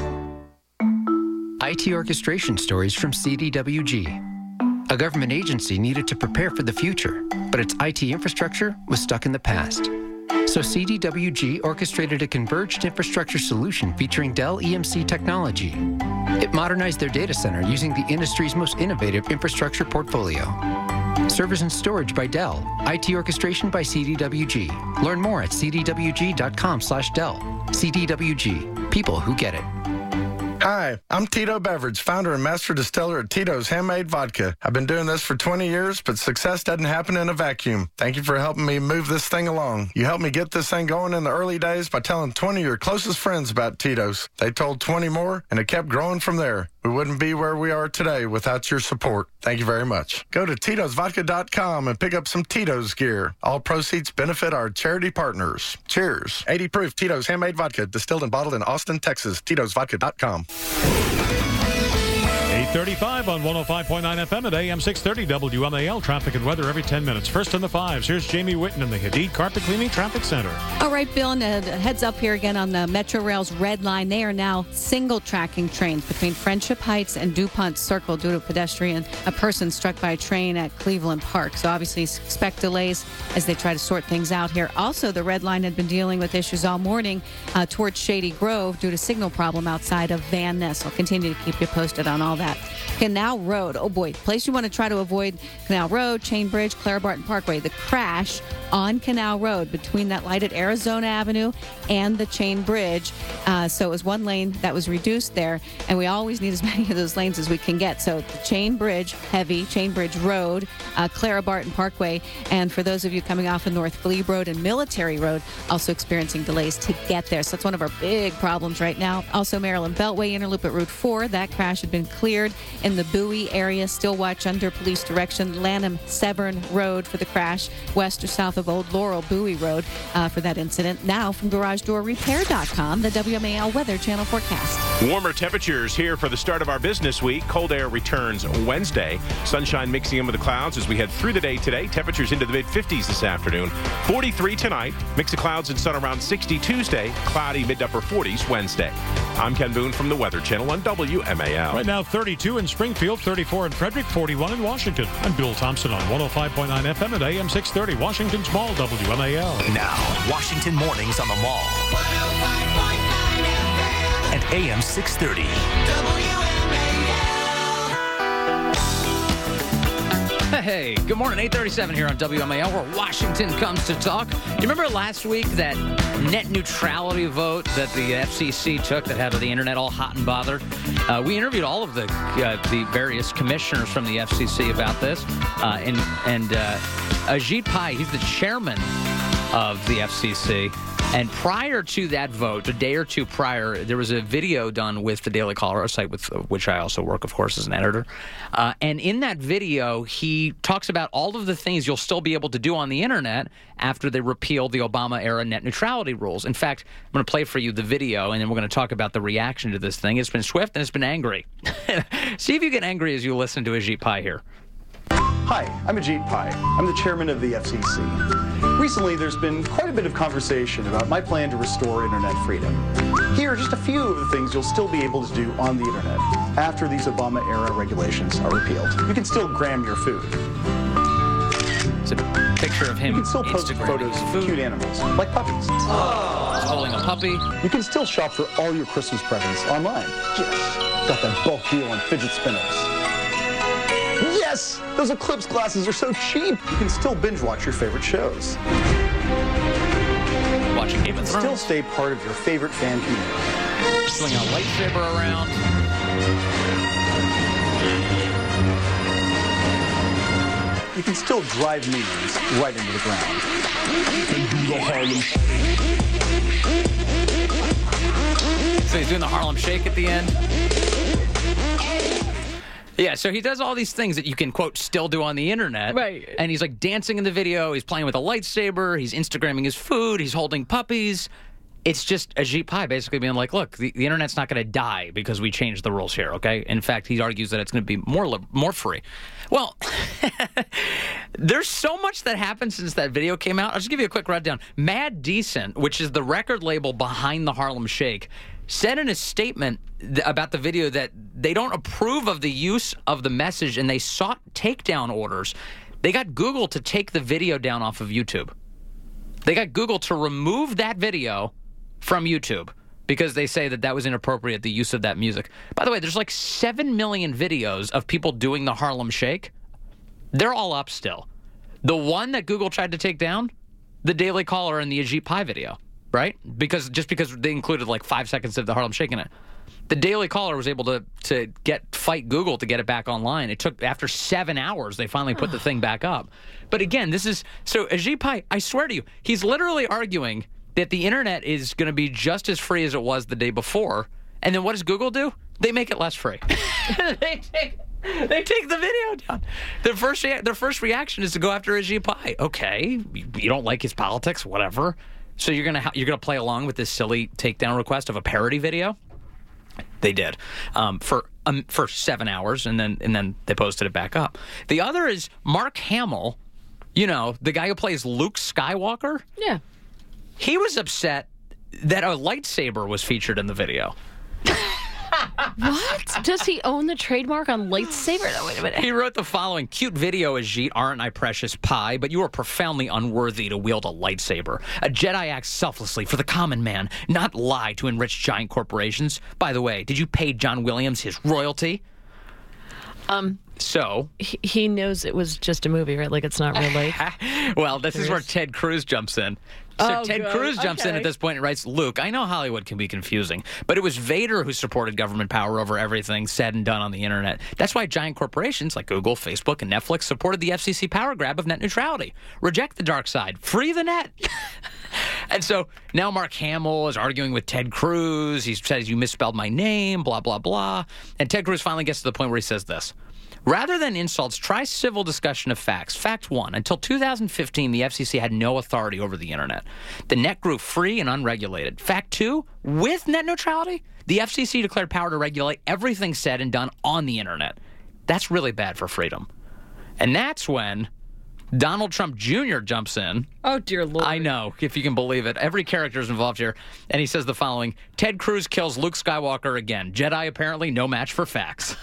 I T orchestration stories from C D W G. A government agency needed to prepare for the future, but its I T infrastructure was stuck in the past. So C D W G orchestrated a converged infrastructure solution featuring Dell E M C technology. It modernized their data center using the industry's most innovative infrastructure portfolio. Servers and storage by Dell. I T orchestration by C D W G. Learn more at c d w g dot com slash Dell. C D W G. People who get it. Hi, I'm Tito Beverage, founder and master distiller at Tito's Handmade Vodka. I've been doing this for twenty years, but success doesn't happen in a vacuum. Thank you for helping me move this thing along. You helped me get this thing going in the early days by telling twenty of your closest friends about Tito's. They told twenty more, and it kept growing from there. We wouldn't be where we are today without your support. Thank you very much. Go to Titos Vodka dot com and pick up some Tito's gear. All proceeds benefit our charity partners. Cheers. eighty proof Tito's Handmade Vodka, distilled and bottled in Austin, Texas. Titos Vodka dot com. eight thirty-five on one oh five point nine F M at A M six thirty W M A L. Traffic and weather every ten minutes. First in the fives, here's Jamie Whitten in the Hadid Carpet Cleaning Traffic Center. All right, Bill, and a heads up here again on the Metro Rail's Red Line. They are now single tracking trains between Friendship Heights and DuPont Circle due to a pedestrian, a person struck by a train at Cleveland Park. So obviously expect delays as they try to sort things out here. Also, the Red Line had been dealing with issues all morning uh, towards Shady Grove due to signal problem outside of Van Ness. I'll continue to keep you posted on all that. Canal Road, oh boy, place you want to try to avoid: Canal Road, Chain Bridge, Clara Barton Parkway. The crash on Canal Road between that light at Arizona Avenue and the Chain Bridge. Uh, so it was one lane that was reduced there, and we always need as many of those lanes as we can get. So the Chain Bridge, heavy, Chain Bridge Road, uh, Clara Barton Parkway, and for those of you coming off of North Glebe Road and Military Road, also experiencing delays to get there. So that's one of our big problems right now. Also, Maryland Beltway Interloop at Route four. That crash had been cleared in the Bowie area. Still watch under police direction. Lanham Severn Road for the crash, west or south of Old Laurel Bowie Road uh, for that incident. Now from garage door repair dot com, the W M A L Weather Channel forecast. Warmer temperatures here for the start of our business week. Cold air returns Wednesday. Sunshine mixing in with the clouds as we head through the day today. Temperatures into the mid fifties this afternoon. forty-three tonight. Mix of clouds and sun around sixty Tuesday. Cloudy mid to upper forties Wednesday. I'm Ken Boone from the Weather Channel on W M A L. Right now, thirty-two in Springfield, thirty-four in Frederick, forty-one in Washington. I'm Bill Thompson on one oh five point nine F M at A M six thirty, Washington's Mall, W M A L. Now, Washington Mornings on the Mall. At A M six thirty. Hey, good morning. eight thirty-seven here on W M A L, where Washington comes to talk. You remember last week that net neutrality vote that the F C C took that had the internet all hot and bothered? Uh, we interviewed all of the uh, the various commissioners from the F C C about this. Uh, and and uh, Ajit Pai, he's the chairman of the F C C. And prior to that vote, a day or two prior, there was a video done with the Daily Caller, a site with which I also work, of course, as an editor. Uh, and in that video, he talks about all of the things you'll still be able to do on the internet after they repeal the Obama-era net neutrality rules. In fact, I'm going to play for you the video, and then we're going to talk about the reaction to this thing. It's been swift and it's been angry. See if you get angry as you listen to Ajit Pai here. Hi, I'm Ajit Pai. I'm the chairman of the F C C. Recently, there's been quite a bit of conversation about my plan to restore internet freedom. Here are just a few of the things you'll still be able to do on the internet after these Obama-era regulations are repealed. You can still gram your food. It's a picture of him. You can still post photos of cute animals, like puppies. Oh, he's holding a puppy. You can still shop for all your Christmas presents online. Yes, got that bulk deal on fidget spinners. Yes! Those Eclipse glasses are so cheap! You can still binge watch your favorite shows. Watching Game of Thrones. Still stay part of your favorite fan community. Swing a lightsaber around. You can still drive memes right into the ground. So he's doing the Harlem Shake at the end. Yeah, so he does all these things that you can, quote, still do on the internet. Right. And he's, like, dancing in the video. He's playing with a lightsaber. He's Instagramming his food. He's holding puppies. It's just Ajit Pai basically being like, look, the, the internet's not going to die because we changed the rules here, okay? In fact, he argues that it's going to be more li- more free. Well, there's so much that happened since that video came out. I'll just give you a quick rundown. Mad Decent, which is the record label behind the Harlem Shake, said in a statement th- about the video that they don't approve of the use of the message and they sought takedown orders. They got Google to take the video down off of YouTube. They got Google to remove that video from YouTube because they say that that was inappropriate, the use of that music. By the way, there's like seven million videos of people doing the Harlem Shake. They're all up still. The one that Google tried to take down, the Daily Caller and the Ajit Pai video. Right? Because just because they included like five seconds of the Harlem Shake in it. The Daily Caller was able to to get fight Google to get it back online. It took, after seven hours, they finally put the thing back up. But again, this is, so Ajit Pai, I swear to you, he's literally arguing that the internet is going to be just as free as it was the day before. And then what does Google do? They make it less free. they take They take the video down. Their first, rea- their first reaction is to go after Ajit Pai. Okay, you don't like his politics, whatever. So you're gonna ha- you're gonna play along with this silly takedown request of a parody video? They did um, for um, for seven hours, and then and then they posted it back up. The other is Mark Hamill, you know, the guy who plays Luke Skywalker. Yeah, he was upset that a lightsaber was featured in the video. What? Does he own the trademark on lightsaber? No, wait a minute. He wrote the following: cute video, Ajit, aren't I precious pie? But you are profoundly unworthy to wield a lightsaber. A Jedi acts selflessly for the common man, not lie to enrich giant corporations. By the way, did you pay John Williams his royalty? Um. So he, he knows it was just a movie, right? Like it's not real life. Well, this is where Ted Cruz jumps in. So Oh, Ted good. Cruz jumps in Okay. at this point and writes, Luke, I know Hollywood can be confusing, but it was Vader who supported government power over everything said and done on the internet. That's why giant corporations like Google, Facebook, and Netflix supported the F C C power grab of net neutrality. Reject the dark side. Free the net. And so now Mark Hamill is arguing with Ted Cruz. He says, you misspelled my name, blah, blah, blah. And Ted Cruz finally gets to the point where he says this. Rather than insults, try civil discussion of facts. Fact one, until two thousand fifteen, the F C C had no authority over the internet. The net grew free and unregulated. Fact two, with net neutrality, the F C C declared power to regulate everything said and done on the internet. That's really bad for freedom. And that's when Donald Trump Junior jumps in. Oh, dear Lord. I know, if you can believe it. Every character is involved here. And he says the following, Ted Cruz kills Luke Skywalker again. Jedi apparently no match for facts.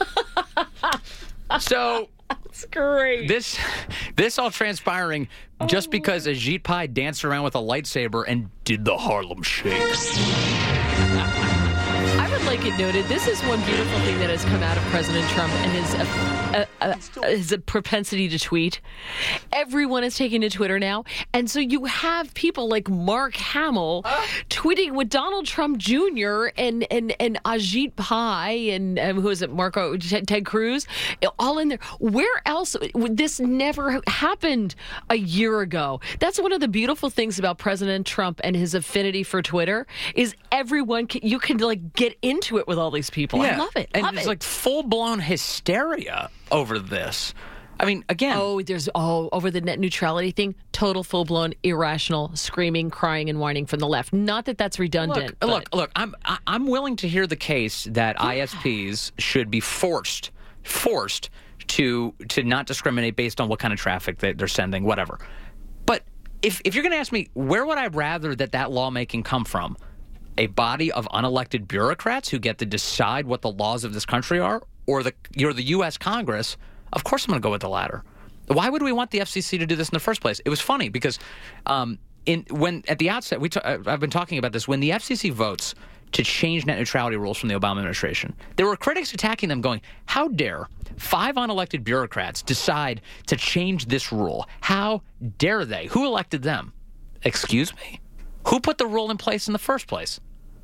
So that's great. This this all transpiring just because Ajit Pai danced around with a lightsaber and did the Harlem Shakes. I would like it noted, this is one beautiful thing that has come out of President Trump and his uh, uh, uh, his uh, propensity to tweet. Everyone is taking to Twitter now. And so you have people like Mark Hamill huh? tweeting with Donald Trump Junior and, and, and Ajit Pai and um, who is it, Marco, Ted, Ted Cruz, all in there. Where else? This never happened a year ago. That's one of the beautiful things about President Trump and his affinity for Twitter is everyone, can, you can like get into it with all these people. Yeah. I love it. And love there's it. like full-blown hysteria over this. I mean, again. Oh, there's, oh, over the net neutrality thing, total full-blown irrational screaming, crying, and whining from the left. Not that that's redundant. Look, look, look, I'm, I- I'm willing to hear the case that I S Ps should be forced, forced to to not discriminate based on what kind of traffic they, they're sending, whatever. But if, if you're going to ask me, where would I rather that that lawmaking come from? A body of unelected bureaucrats who get to decide what the laws of this country are? Or the you're the U S Congress? Of course I'm going to go with the latter. Why would we want the F C C to do this in the first place? It was funny because um, in when at the outset, we t- I've been talking about this, when the F C C votes to change net neutrality rules from the Obama administration, there were critics attacking them going, how dare five unelected bureaucrats decide to change this rule? How dare they? Who elected them? Excuse me? Who put the rule in place in the first place?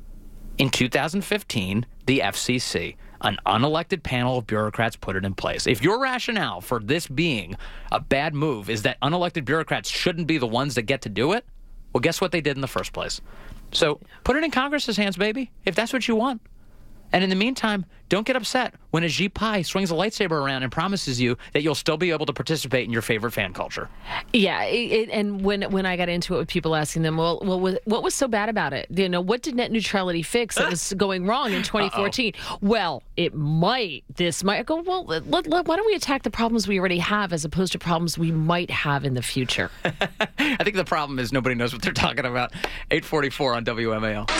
In two thousand fifteen, the F C C, an unelected panel of bureaucrats, put it in place. If your rationale for this being a bad move is that unelected bureaucrats shouldn't be the ones that get to do it, well, guess what they did in the first place? So put it in Congress's hands, baby, if that's what you want. And in the meantime, don't get upset when Ajit Pai swings a lightsaber around and promises you that you'll still be able to participate in your favorite fan culture. Yeah, it, it, and when when I got into it with people asking them, well, well, what, what was so bad about it? You know, what did net neutrality fix that was going wrong in twenty fourteen? Uh-oh. Well, it might. This might. I go, well, let, let, why don't we attack the problems we already have as opposed to problems we might have in the future? I think the problem is nobody knows what they're talking about. eight forty-four on W M A L.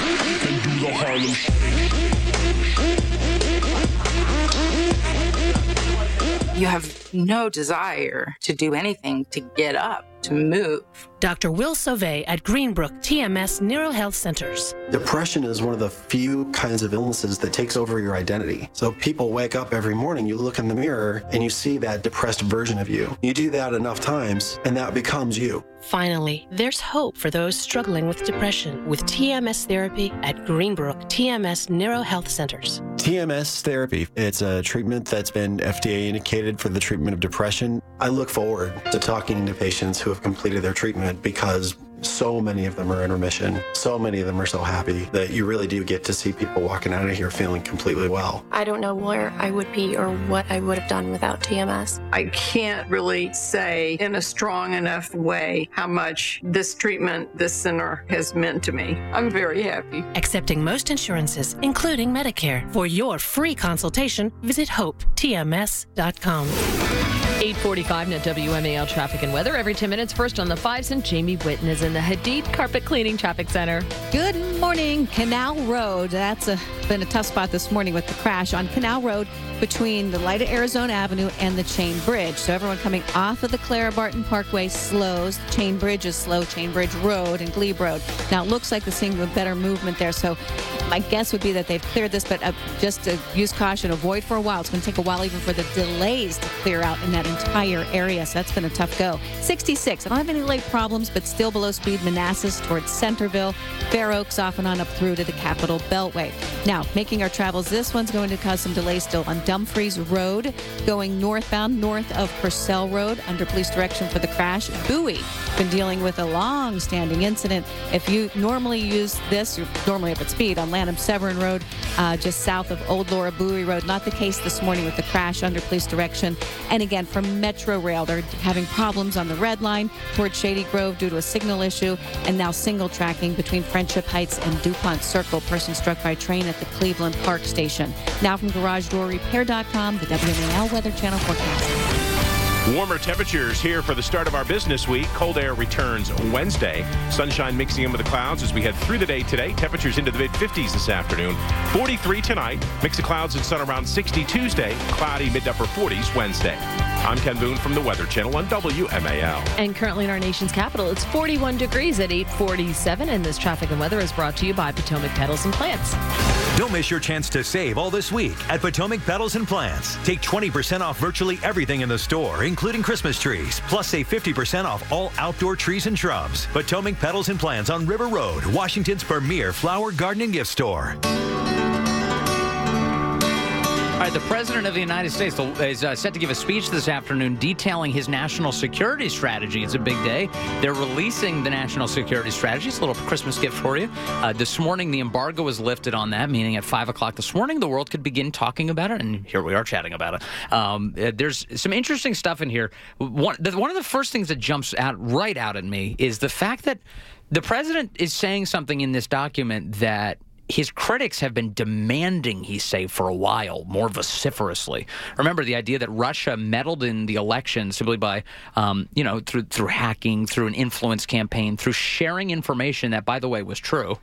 You have no desire to do anything to get up, to move. Doctor Will Sauvé at Greenbrook T M S NeuroHealth Centers. Depression is one of the few kinds of illnesses that takes over your identity. So people wake up every morning, you look in the mirror, and you see that depressed version of you. You do that enough times, and that becomes you. Finally, there's hope for those struggling with depression with T M S therapy at Greenbrook T M S NeuroHealth Centers. T M S therapy, it's a treatment that's been F D A indicated for the treatment of depression. I look forward to talking to patients who have completed their treatment because so many of them are in remission. So many of them are so happy that you really do get to see people walking out of here feeling completely well. I don't know where I would be or what I would have done without T M S. I can't really say in a strong enough way how much this treatment, this center has meant to me. I'm very happy. Accepting most insurances, including Medicare. For your free consultation, visit hope T M S dot com. eight forty-five at W M A L Traffic and Weather. Every ten minutes, first on the fives, and Jamie Whitten is in the Hadid Carpet Cleaning Traffic Center. Good morning. Canal Road. That's a, been a tough spot this morning with the crash on Canal Road between the light of Arizona Avenue and the Chain Bridge. So everyone coming off of the Clara Barton Parkway slows. Chain Bridge is slow. Chain Bridge Road and Glebe Road. Now it looks like they're seeing a better movement there. So my guess would be that they've cleared this, but uh, just to use caution, avoid for a while. It's going to take a while even for the delays to clear out in that entire area. So that's been a tough go. sixty-six. I don't have any late problems, but still below speed. Manassas towards Centerville. Fair Oaks off and on up through to the Capitol Beltway. Now, making our travels, this one's going to cause some delays still on Dumfries Road, going northbound north of Purcell Road under police direction for the crash. Bowie, been dealing with a long-standing incident. If you normally use this, you're normally up at speed on Lanham Severn Road, uh, just south of Old Laura Bowie Road. Not the case this morning with the crash under police direction. And again, from Metro Rail, they're having problems on the red line towards Shady Grove due to a signal issue, and now single tracking between Friendship Heights and DuPont Circle. Person struck by train at the Cleveland Park Station. Now from Garage Door Repair dot com, the W M A L Weather Channel forecast. Warmer temperatures here for the start of our business week. Cold air returns Wednesday. Sunshine mixing in with the clouds as we head through the day today. Temperatures into the mid-fifties this afternoon. forty-three tonight. Mix of clouds and sun around sixty Tuesday. Cloudy mid-upper forties Wednesday. I'm Ken Boone from the Weather Channel on W M A L. And currently in our nation's capital, it's forty-one degrees at eight forty-seven. And this traffic and weather is brought to you by Potomac Petals and Plants. Don't miss your chance to save all this week at Potomac Petals and Plants. Take twenty percent off virtually everything in the store, including Christmas trees. Plus, save fifty percent off all outdoor trees and shrubs. Potomac Petals and Plants on River Road, Washington's premier flower, garden, and gift store. All right, the President of the United States is uh, set to give a speech this afternoon detailing his national security strategy. It's a big day. They're releasing the national security strategy. It's a little Christmas gift for you. Uh, this morning, the embargo was lifted on that, meaning at five o'clock this morning, the world could begin talking about it, and here we are chatting about it. Um, uh, there's some interesting stuff in here. One, the, one of the first things that jumps out right out at me is the fact that the President is saying something in this document that his critics have been demanding he say for a while, more vociferously. Remember the idea that Russia meddled in the election simply by, um, you know, through through hacking, through an influence campaign, through sharing information that, by the way, was true,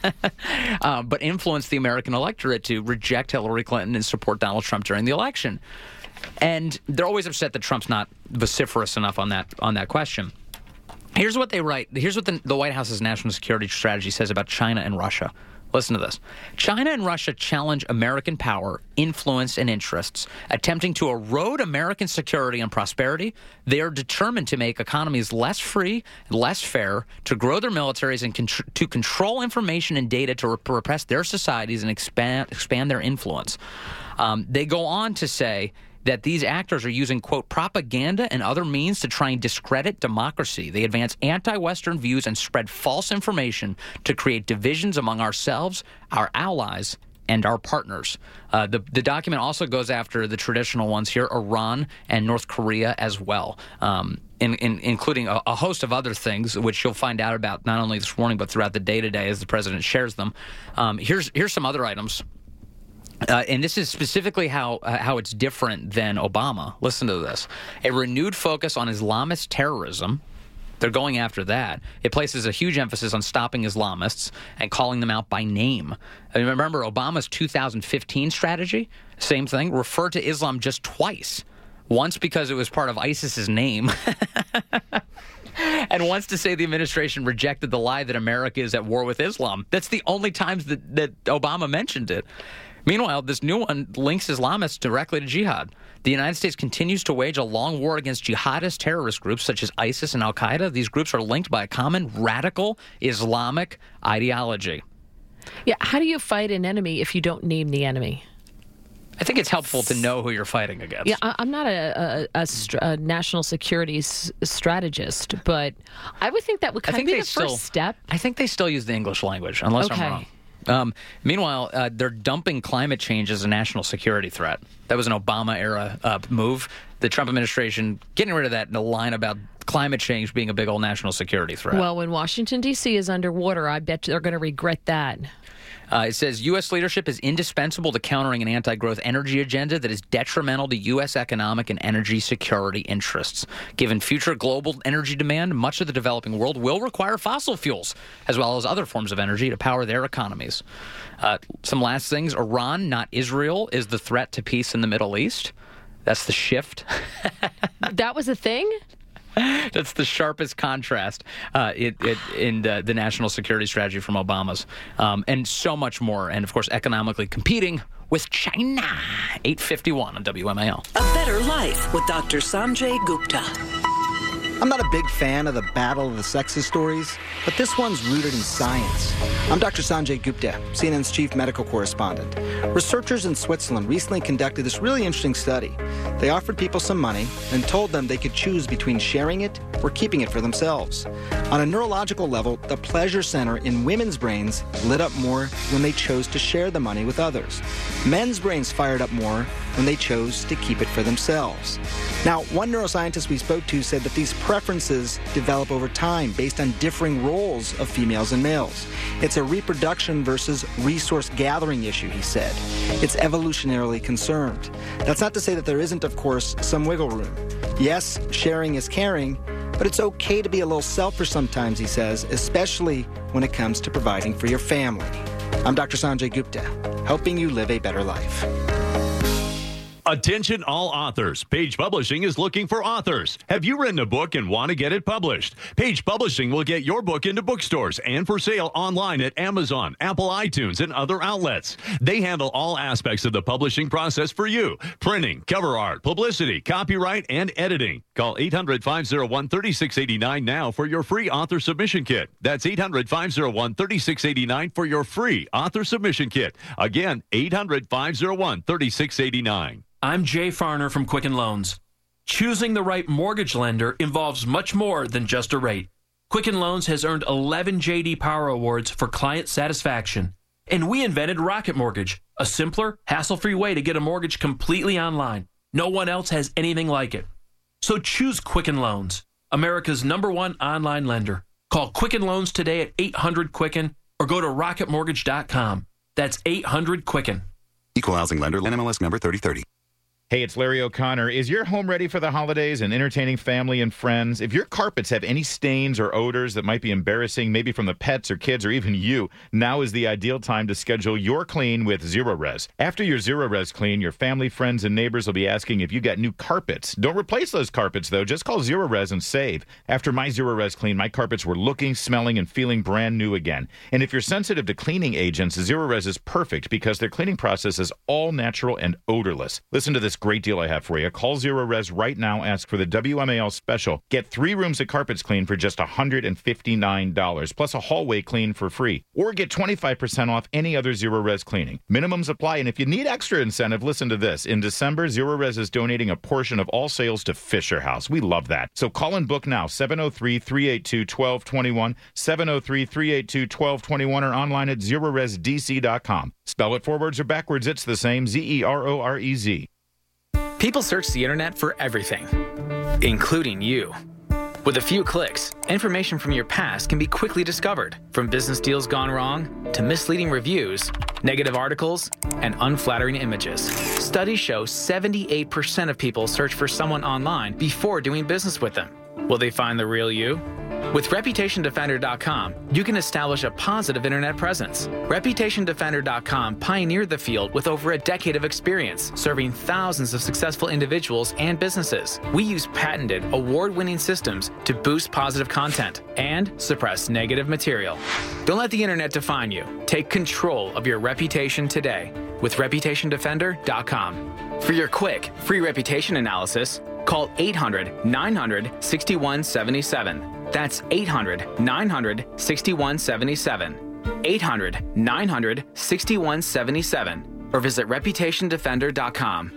uh, but influenced the American electorate to reject Hillary Clinton and support Donald Trump during the election. And they're always upset that Trump's not vociferous enough on that on that question. Here's what they write. Here's what the, the White House's national security strategy says about China and Russia. Listen to this. China and Russia challenge American power, influence, and interests, attempting to erode American security and prosperity. They are determined to make economies less free, less fair, to grow their militaries, and contr- to control information and data to rep- repress their societies and expand, expand their influence. Um, they go on to say that these actors are using, quote, propaganda and other means to try and discredit democracy. They advance anti-Western views and spread false information to create divisions among ourselves, our allies, and our partners. Uh, the, the document also goes after the traditional ones here, Iran and North Korea as well, um, in, in, including a, a host of other things, which you'll find out about not only this morning, but throughout the day today as the president shares them. Um, here's, here's some other items. Uh, and this is specifically how uh, how it's different than Obama. Listen to this. A renewed focus on Islamist terrorism. They're going after that. It places a huge emphasis on stopping Islamists and calling them out by name. I mean, remember Obama's two thousand fifteen strategy? Same thing. Referred to Islam just twice. Once because it was part of ISIS's name. And once to say the administration rejected the lie that America is at war with Islam. That's the only times that, that Obama mentioned it. Meanwhile, this new one links Islamists directly to jihad. The United States continues to wage a long war against jihadist terrorist groups such as ISIS and al-Qaeda. These groups are linked by a common radical Islamic ideology. Yeah, how do you fight an enemy if you don't name the enemy? I think it's helpful to know who you're fighting against. Yeah, I, I'm not a, a, a, str- a national security s- strategist, but I would think that would kind of be the still, first step. I think they still use the English language, unless okay. I'm wrong. Um, meanwhile, uh, they're dumping climate change as a national security threat. That was an Obama-era uh, move. The Trump administration getting rid of that in a line about climate change being a big old national security threat. Well, when Washington, D C is underwater, I bet they're going to regret that. Uh, it says U S leadership is indispensable to countering an anti-growth energy agenda that is detrimental to U S economic and energy security interests. Given future global energy demand, much of the developing world will require fossil fuels, as well as other forms of energy, to power their economies. Uh, some last things. Iran, not Israel, is the threat to peace in the Middle East. That's the shift. That was a thing? That's the sharpest contrast uh, it, it, in the, the national security strategy from Obama's. Um, and so much more. And, of course, economically competing with China. eight fifty-one on W M A L. A Better Life with Doctor Sanjay Gupta. I'm not a big fan of the battle of the sexes stories, but this one's rooted in science. I'm Doctor Sanjay Gupta, C N N's chief medical correspondent. Researchers in Switzerland recently conducted this really interesting study. They offered people some money and told them they could choose between sharing it or keeping it for themselves. On a neurological level, the pleasure center in women's brains lit up more when they chose to share the money with others. Men's brains fired up more when they chose to keep it for themselves. Now, one neuroscientist we spoke to said that these preferences develop over time based on differing roles of females and males. It's a reproduction versus resource gathering issue, he said. It's evolutionarily concerned. That's not to say that there isn't, of course, some wiggle room. Yes, sharing is caring, but it's okay to be a little selfish sometimes, he says, especially when it comes to providing for your family. I'm Doctor Sanjay Gupta, helping you live a better life. Attention all authors. Page Publishing is looking for authors. Have you written a book and want to get it published? Page Publishing will get your book into bookstores and for sale online at Amazon, Apple iTunes, and other outlets. They handle all aspects of the publishing process for you. Printing, cover art, publicity, copyright, and editing. Call eight hundred, five oh one, three six eight nine now for your free author submission kit. That's eight hundred, five oh one, three six eight nine for your free author submission kit. Again, eight hundred, five oh one, three six eight nine. I'm Jay Farner from Quicken Loans. Choosing the right mortgage lender involves much more than just a rate. Quicken Loans has earned eleven J D Power Awards for client satisfaction. And we invented Rocket Mortgage, a simpler, hassle-free way to get a mortgage completely online. No one else has anything like it. So choose Quicken Loans, America's number one online lender. Call Quicken Loans today at eight hundred Quicken or go to rocket mortgage dot com. That's eight hundred Quicken. Equal housing lender, N M L S number thirty thirty. Hey, it's Larry O'Connor. Is your home ready for the holidays and entertaining family and friends? If your carpets have any stains or odors that might be embarrassing, maybe from the pets or kids or even you, now is the ideal time to schedule your clean with Zerorez. After your Zerorez clean, your family, friends, and neighbors will be asking if you got new carpets. Don't replace those carpets, though. Just call Zerorez and save. After my Zerorez clean, my carpets were looking, smelling, and feeling brand new again. And if you're sensitive to cleaning agents, Zerorez is perfect because their cleaning process is all natural and odorless. Listen to this great deal I have for you. Call Zerorez right now. Ask for the W M A L special. Get three rooms of carpets clean for just one hundred fifty-nine dollars, plus a hallway clean for free. Or get twenty-five percent off any other Zerorez cleaning. Minimums apply, and if you need extra incentive, listen to this. In December, Zerorez is donating a portion of all sales to Fisher House. We love that. So call and book now, seven oh three, three eight two, one two two one, seven oh three, three eight two, one two two one, or online at zerorez d c dot com. Spell it forwards or backwards, it's the same, Z E R O R E Z. People search the internet for everything, including you. With a few clicks, information from your past can be quickly discovered, from business deals gone wrong to misleading reviews, negative articles, and unflattering images. Studies show seventy-eight percent of people search for someone online before doing business with them. Will they find the real you? With Reputation Defender dot com, you can establish a positive internet presence. Reputation Defender dot com pioneered the field with over a decade of experience, serving thousands of successful individuals and businesses. We use patented, award-winning systems to boost positive content and suppress negative material. Don't let the internet define you. Take control of your reputation today with Reputation Defender dot com. For your quick, free reputation analysis, call eight hundred, nine hundred, six one seven seven. That's eight hundred, nine hundred, six one seven seven. eight hundred, nine hundred, six one seven seven. Or visit Reputation Defender dot com.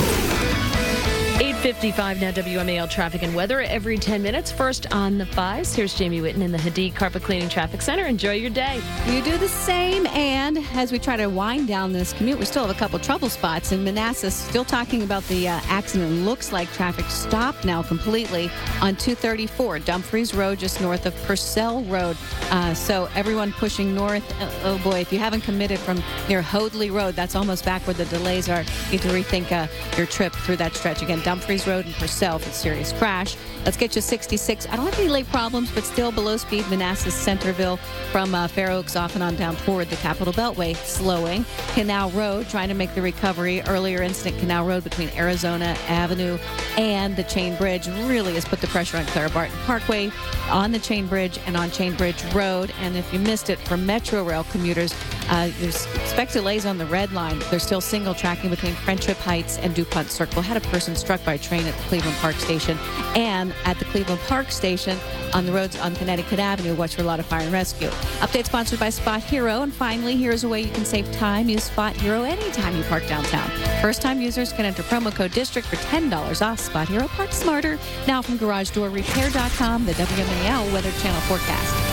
eight fifty-five now, W M A L traffic and weather every ten minutes. First on the fives, here's Jamie Whitten in the Hadid Carpet Cleaning Traffic Center. Enjoy your day. You do the same, and as we try to wind down this commute, we still have a couple trouble spots in Manassas. Still talking about the uh, accident. Looks like traffic stopped now completely on two thirty-four, Dumfries Road, just north of Purcell Road. Uh, so everyone pushing north. Uh, oh boy, if you haven't committed from near Hoadley Road, that's almost back where the delays are. You need to rethink uh, your trip through that stretch again. Dumfries Road and Purcell for serious crash. Let's get you sixty-six. I don't have any late problems, but still below speed. Manassas Centerville from uh, Fair Oaks off and on down toward the Capitol Beltway. Slowing. Canal Road trying to make the recovery. Earlier incident, Canal Road between Arizona Avenue and the Chain Bridge really has put the pressure on Clara Barton Parkway on the Chain Bridge and on Chain Bridge Road. And if you missed it, for Metro Rail commuters, uh, there's expect delays on the Red Line. There's still single tracking between Friendship Heights and DuPont Circle. Had a person struck by a train at the Cleveland Park Station, and at the Cleveland Park Station on the roads on Connecticut Avenue, watch for a lot of fire and rescue. Update sponsored by Spot Hero. And finally, here's a way you can save time. Use Spot Hero anytime you park downtown. First-time users can enter promo code DISTRICT for ten dollars off. Spot Hero, park smarter. Now from Garage Door Repair dot com, the W M A L Weather Channel forecast.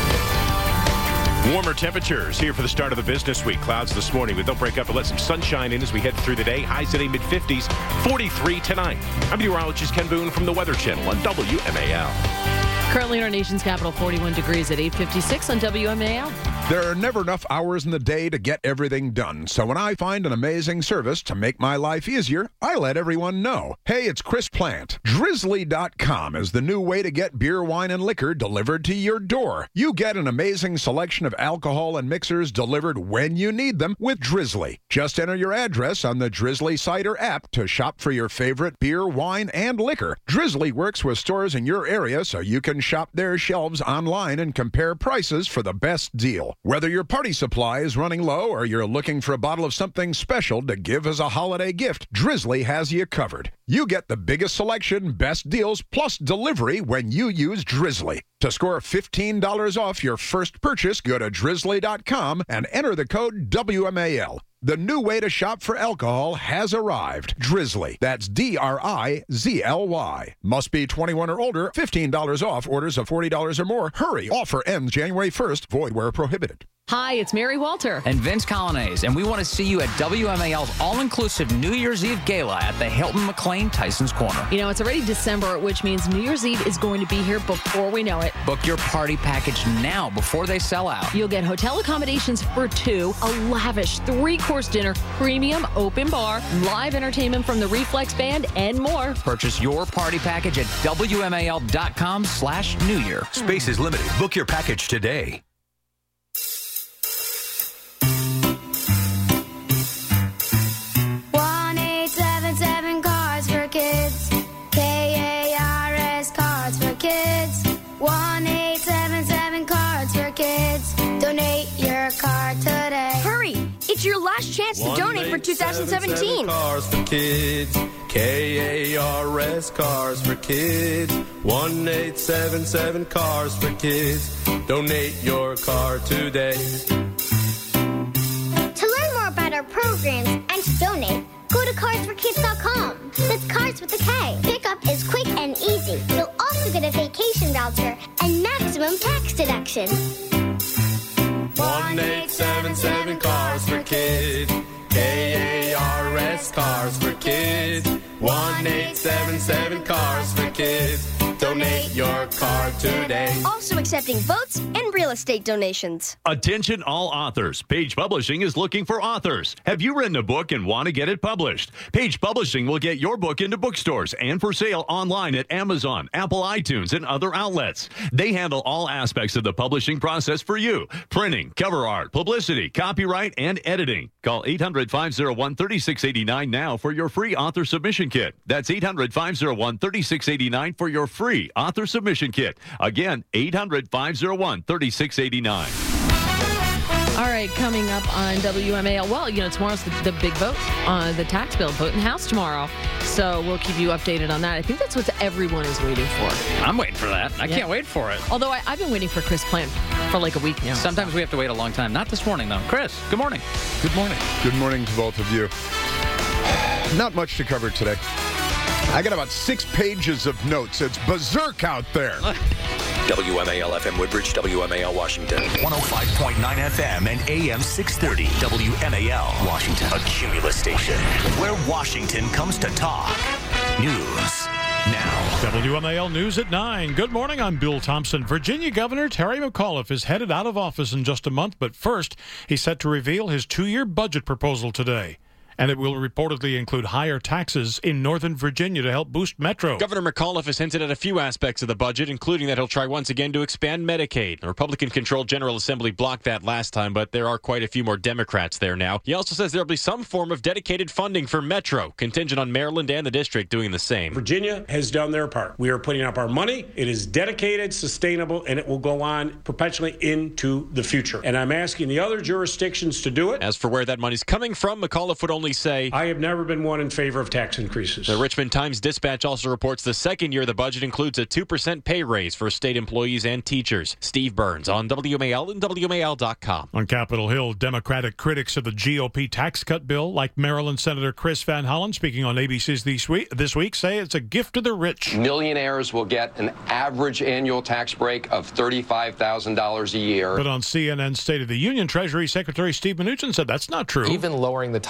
Warmer temperatures here for the start of the business week. Clouds this morning, but they'll break up and let some sunshine in as we head through the day. Highs today, mid fifties, forty-three tonight. I'm meteorologist Ken Boone from the Weather Channel on W M A L. Currently in our nation's capital, forty-one degrees at eight fifty-six on W M A L. There are never enough hours in the day to get everything done, so when I find an amazing service to make my life easier, I let everyone know. Hey, it's Chris Plant. Drizzly dot com is the new way to get beer, wine, and liquor delivered to your door. You get an amazing selection of alcohol and mixers delivered when you need them with Drizzly. Just enter your address on the Drizzly site or app to shop for your favorite beer, wine, and liquor. Drizzly works with stores in your area so you can shop their shelves online and compare prices for the best deal. Whether your party supply is running low or you're looking for a bottle of something special to give as a holiday gift, Drizzly has you covered. You get the biggest selection, best deals, plus delivery when you use Drizzly. To score fifteen dollars off your first purchase, go to Drizzly dot com and enter the code W M A L. The new way to shop for alcohol has arrived. Drizzly. That's D R I Z L Y. Must be twenty-one or older. fifteen dollars off orders of forty dollars or more. Hurry. Offer ends January first. Void where prohibited. Hi, it's Mary Walter. And Vince Colonnese, and we want to see you at W M A L's all-inclusive New Year's Eve Gala at the Hilton McLean Tyson's Corner. You know, it's already December, which means New Year's Eve is going to be here before we know it. Book your party package now before they sell out. You'll get hotel accommodations for two, a lavish three-course dinner, premium open bar, live entertainment from the Reflex Band, and more. Purchase your party package at W M A L dot com slash New Year. Space is limited. Book your package today. one eight seven seven Cars for Kids. K A R S Cards for Kids. one eight seven seven Cards for Kids. Donate your card today. Hurry! It's your last chance to donate for two thousand seventeen. Cars for Kids. K A R S Cars for Kids. one eight seven seven Cars for Kids. Donate your car today. To learn more about our programs and to donate, go to cars for kids dot com. That's Cars with a K. Pickup is quick and easy. You'll also get a vacation voucher and maximum tax deduction. one eight seven seven Cars for Kids. K A R S Cars for Kids. one eight seven seven Cars for Kids. Donate your car today. Also accepting votes and real estate donations. Attention all authors. Page Publishing is looking for authors. Have you written a book and want to get it published? Page Publishing will get your book into bookstores and for sale online at Amazon, Apple iTunes, and other outlets. They handle all aspects of the publishing process for you. Printing, cover art, publicity, copyright, and editing. Call eight hundred, five oh one, three six eight nine now for your free author submission kit. That's eight hundred, five oh one, three six eight nine for your free author submission kit. Again, eight hundred, five oh one, three six eight nine. All right, coming up on W M A L. Well, you know, tomorrow's the, the big vote on the tax bill, vote in the House tomorrow. So we'll keep you updated on that. I think that's what everyone is waiting for. I'm waiting for that. I Yeah. can't wait for it. Although I, I've been waiting for Chris Plant for like a week now. Sometimes we have to wait a long time. Not this morning, though. Chris, good morning. Good morning. Good morning to both of you. Not much to cover today. I got about six pages of notes. It's berserk out there. W M A L F M Woodbridge, W M A L Washington. one oh five point nine F M and A M six thirty. W M A L Washington. A Cumulus station where Washington comes to talk. News now. W M A L News at nine. Good morning, I'm Bill Thompson. Virginia Governor Terry McAuliffe is headed out of office in just a month, but first, he's set to reveal his two-year budget proposal today. And it will reportedly include higher taxes in Northern Virginia to help boost Metro. Governor McAuliffe has hinted at a few aspects of the budget, including that he'll try once again to expand Medicaid. The Republican-controlled General Assembly blocked that last time, but there are quite a few more Democrats there now. He also says there'll be some form of dedicated funding for Metro, contingent on Maryland and the district doing the same. Virginia has done their part. We are putting up our money. It is dedicated, sustainable, and it will go on perpetually into the future. And I'm asking the other jurisdictions to do it. As for where that money's coming from, McAuliffe would only say, I have never been one in favor of tax increases. The Richmond Times-Dispatch also reports the second year of the budget includes a two percent pay raise for state employees and teachers. Steve Burns on W M A L and W M A L dot com. On Capitol Hill, Democratic critics of the G O P tax cut bill, like Maryland Senator Chris Van Hollen, speaking on A B C's this week, this week, say it's a gift to the rich. Millionaires will get an average annual tax break of thirty-five thousand dollars a year. But on C N N's State of the Union, Treasury Secretary Steve Mnuchin said that's not true. Even lowering the top rate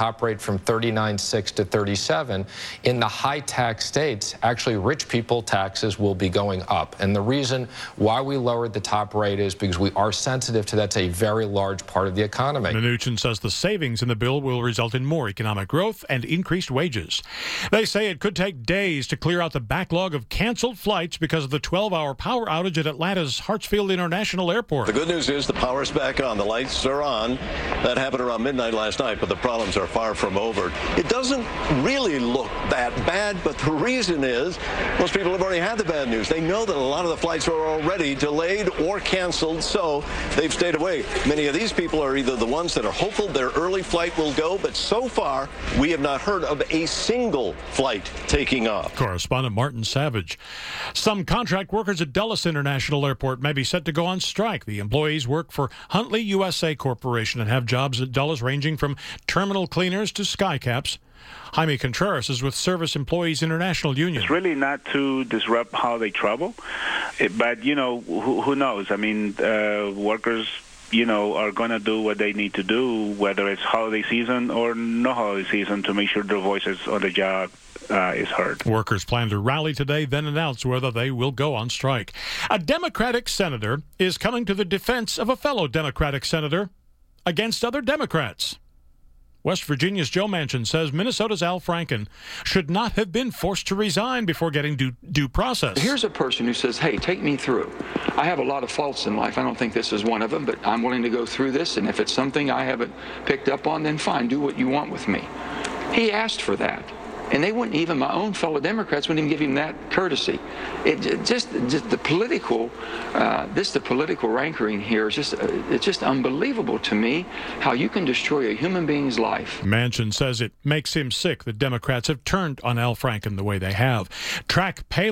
from thirty-nine point six to thirty-seven. In the high-tax states, actually rich people taxes will be going up. And the reason why we lowered the top rate is because we are sensitive to that's a very large part of the economy. Mnuchin says the savings in the bill will result in more economic growth and increased wages. They say it could take days to clear out the backlog of canceled flights because of the twelve-hour power outage at Atlanta's Hartsfield International Airport. The good news is the power's back on. The lights are on. That happened around midnight last night, but the problems are far from over. It doesn't really look that bad, but the reason is most people have already had the bad news. They know that a lot of the flights are already delayed or canceled, so they've stayed away. Many of these people are either the ones that are hopeful their early flight will go, but so far we have not heard of a single flight taking off. Correspondent Martin Savage. Some contract workers at Dulles International Airport may be set to go on strike. The employees work for Huntley U S A Corporation and have jobs at Dulles ranging from terminal cleaners to skycaps. Jaime Contreras is with Service Employees International Union. It's really not to disrupt holiday travel, it, but, you know, who, who knows? I mean, uh, workers, you know, are going to do what they need to do, whether it's holiday season or no holiday season, to make sure their voices on the job Uh, is heard. Workers plan to rally today, then announce whether they will go on strike. A Democratic senator is coming to the defense of a fellow Democratic senator against other Democrats. West Virginia's Joe Manchin says Minnesota's Al Franken should not have been forced to resign before getting due, due process. Here's a person who says, hey, take me through. I have a lot of faults in life. I don't think this is one of them, but I'm willing to go through this, and if it's something I haven't picked up on, then fine, do what you want with me. He asked for that. And they wouldn't even, my own fellow Democrats wouldn't even give him that courtesy. It, it just, just the political, uh, this the political rancor here is just, uh, it's just unbelievable to me how you can destroy a human being's life. Manchin says it makes him sick that Democrats have turned on Al Franken the way they have. Track pay